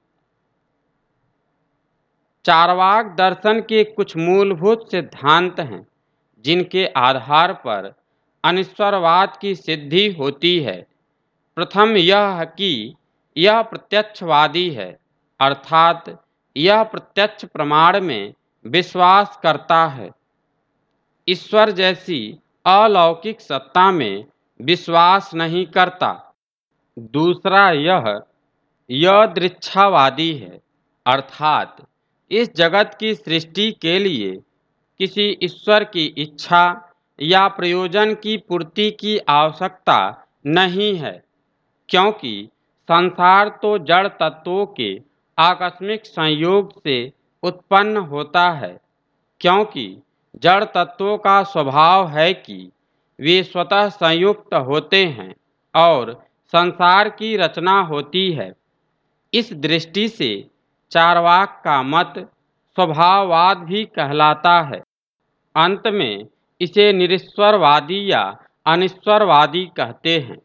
चार्वाक दर्शन के कुछ मूलभूत सिद्धांत हैं, जिनके आधार पर अनिश्वरवाद की सिद्धि होती है। प्रथम यह कि यह प्रत्यक्षवादी है, अर्थात यह प्रत्यक्ष प्रमाण में विश्वास करता है। ईश्वर जैसी अलौकिक सत्ता में विश्वास नहीं करता। दूसरा यह यदृच्छावादी है, अर्थात इस जगत की सृष्टि के लिए किसी ईश्वर की इच्छा या प्रयोजन की पूर्ति की आवश्यकता नहीं है, क्योंकि संसार तो जड़ तत्वों के आकस्मिक संयोग से उत्पन्न होता है। क्योंकि जड़ तत्वों का स्वभाव है कि वे स्वतः संयुक्त होते हैं और संसार की रचना होती है। इस दृष्टि से चार्वाक का मत स्वभाववाद भी कहलाता है। अंत में इसे निरीश्वरवादी या अनिश्वरवादी कहते हैं।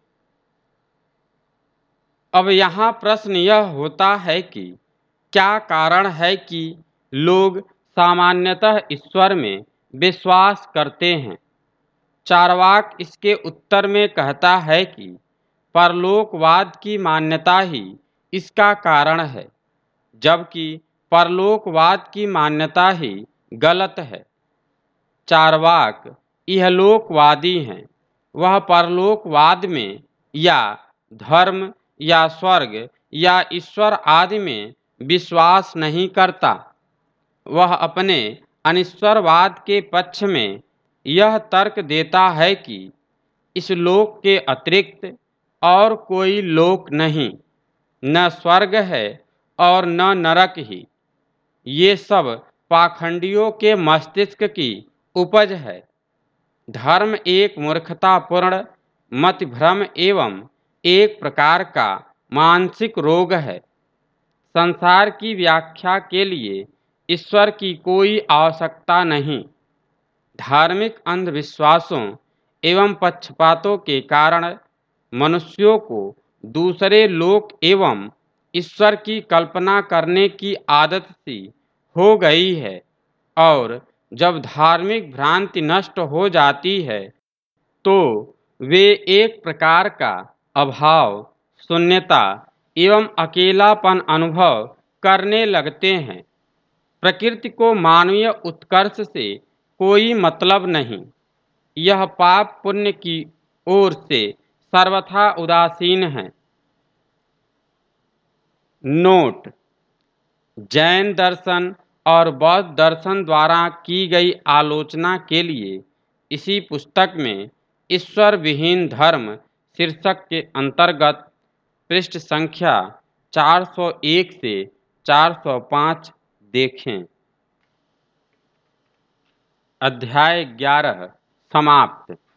अब यहाँ प्रश्न यह होता है कि क्या कारण है कि लोग सामान्यतः ईश्वर में विश्वास करते हैं। चार्वाक इसके उत्तर में कहता है कि परलोकवाद की मान्यता ही इसका कारण है, जबकि परलोकवाद की मान्यता ही गलत है। चार्वाक इहलोकवादी हैं। वह परलोकवाद में या धर्म या स्वर्ग या ईश्वर आदि में विश्वास नहीं करता। वह अपने अनिश्वरवाद के पक्ष में यह तर्क देता है कि इस लोक के अतिरिक्त और कोई लोक नहीं, न स्वर्ग है और न नरक ही। ये सब पाखंडियों के मस्तिष्क की उपज है। धर्म एक मूर्खतापूर्ण मतभ्रम एवं एक प्रकार का मानसिक रोग है। संसार की व्याख्या के लिए ईश्वर की कोई आवश्यकता नहीं। धार्मिक अंधविश्वासों एवं पक्षपातों के कारण मनुष्यों को दूसरे लोक एवं ईश्वर की कल्पना करने की आदत सी हो गई है, और जब धार्मिक भ्रांति नष्ट हो जाती है तो वे एक प्रकार का अभाव, शून्यता एवं अकेलापन अनुभव करने लगते हैं। प्रकृति को मानवीय उत्कर्ष से कोई मतलब नहीं। यह पाप पुण्य की ओर से सर्वथा उदासीन है। नोट: जैन दर्शन और बौद्ध दर्शन द्वारा की गई आलोचना के लिए इसी पुस्तक में ईश्वर विहीन धर्म शीर्षक के अंतर्गत पृष्ठ संख्या चार सौ एक से चार सौ पाँच देखें। अध्याय ग्यारह समाप्त।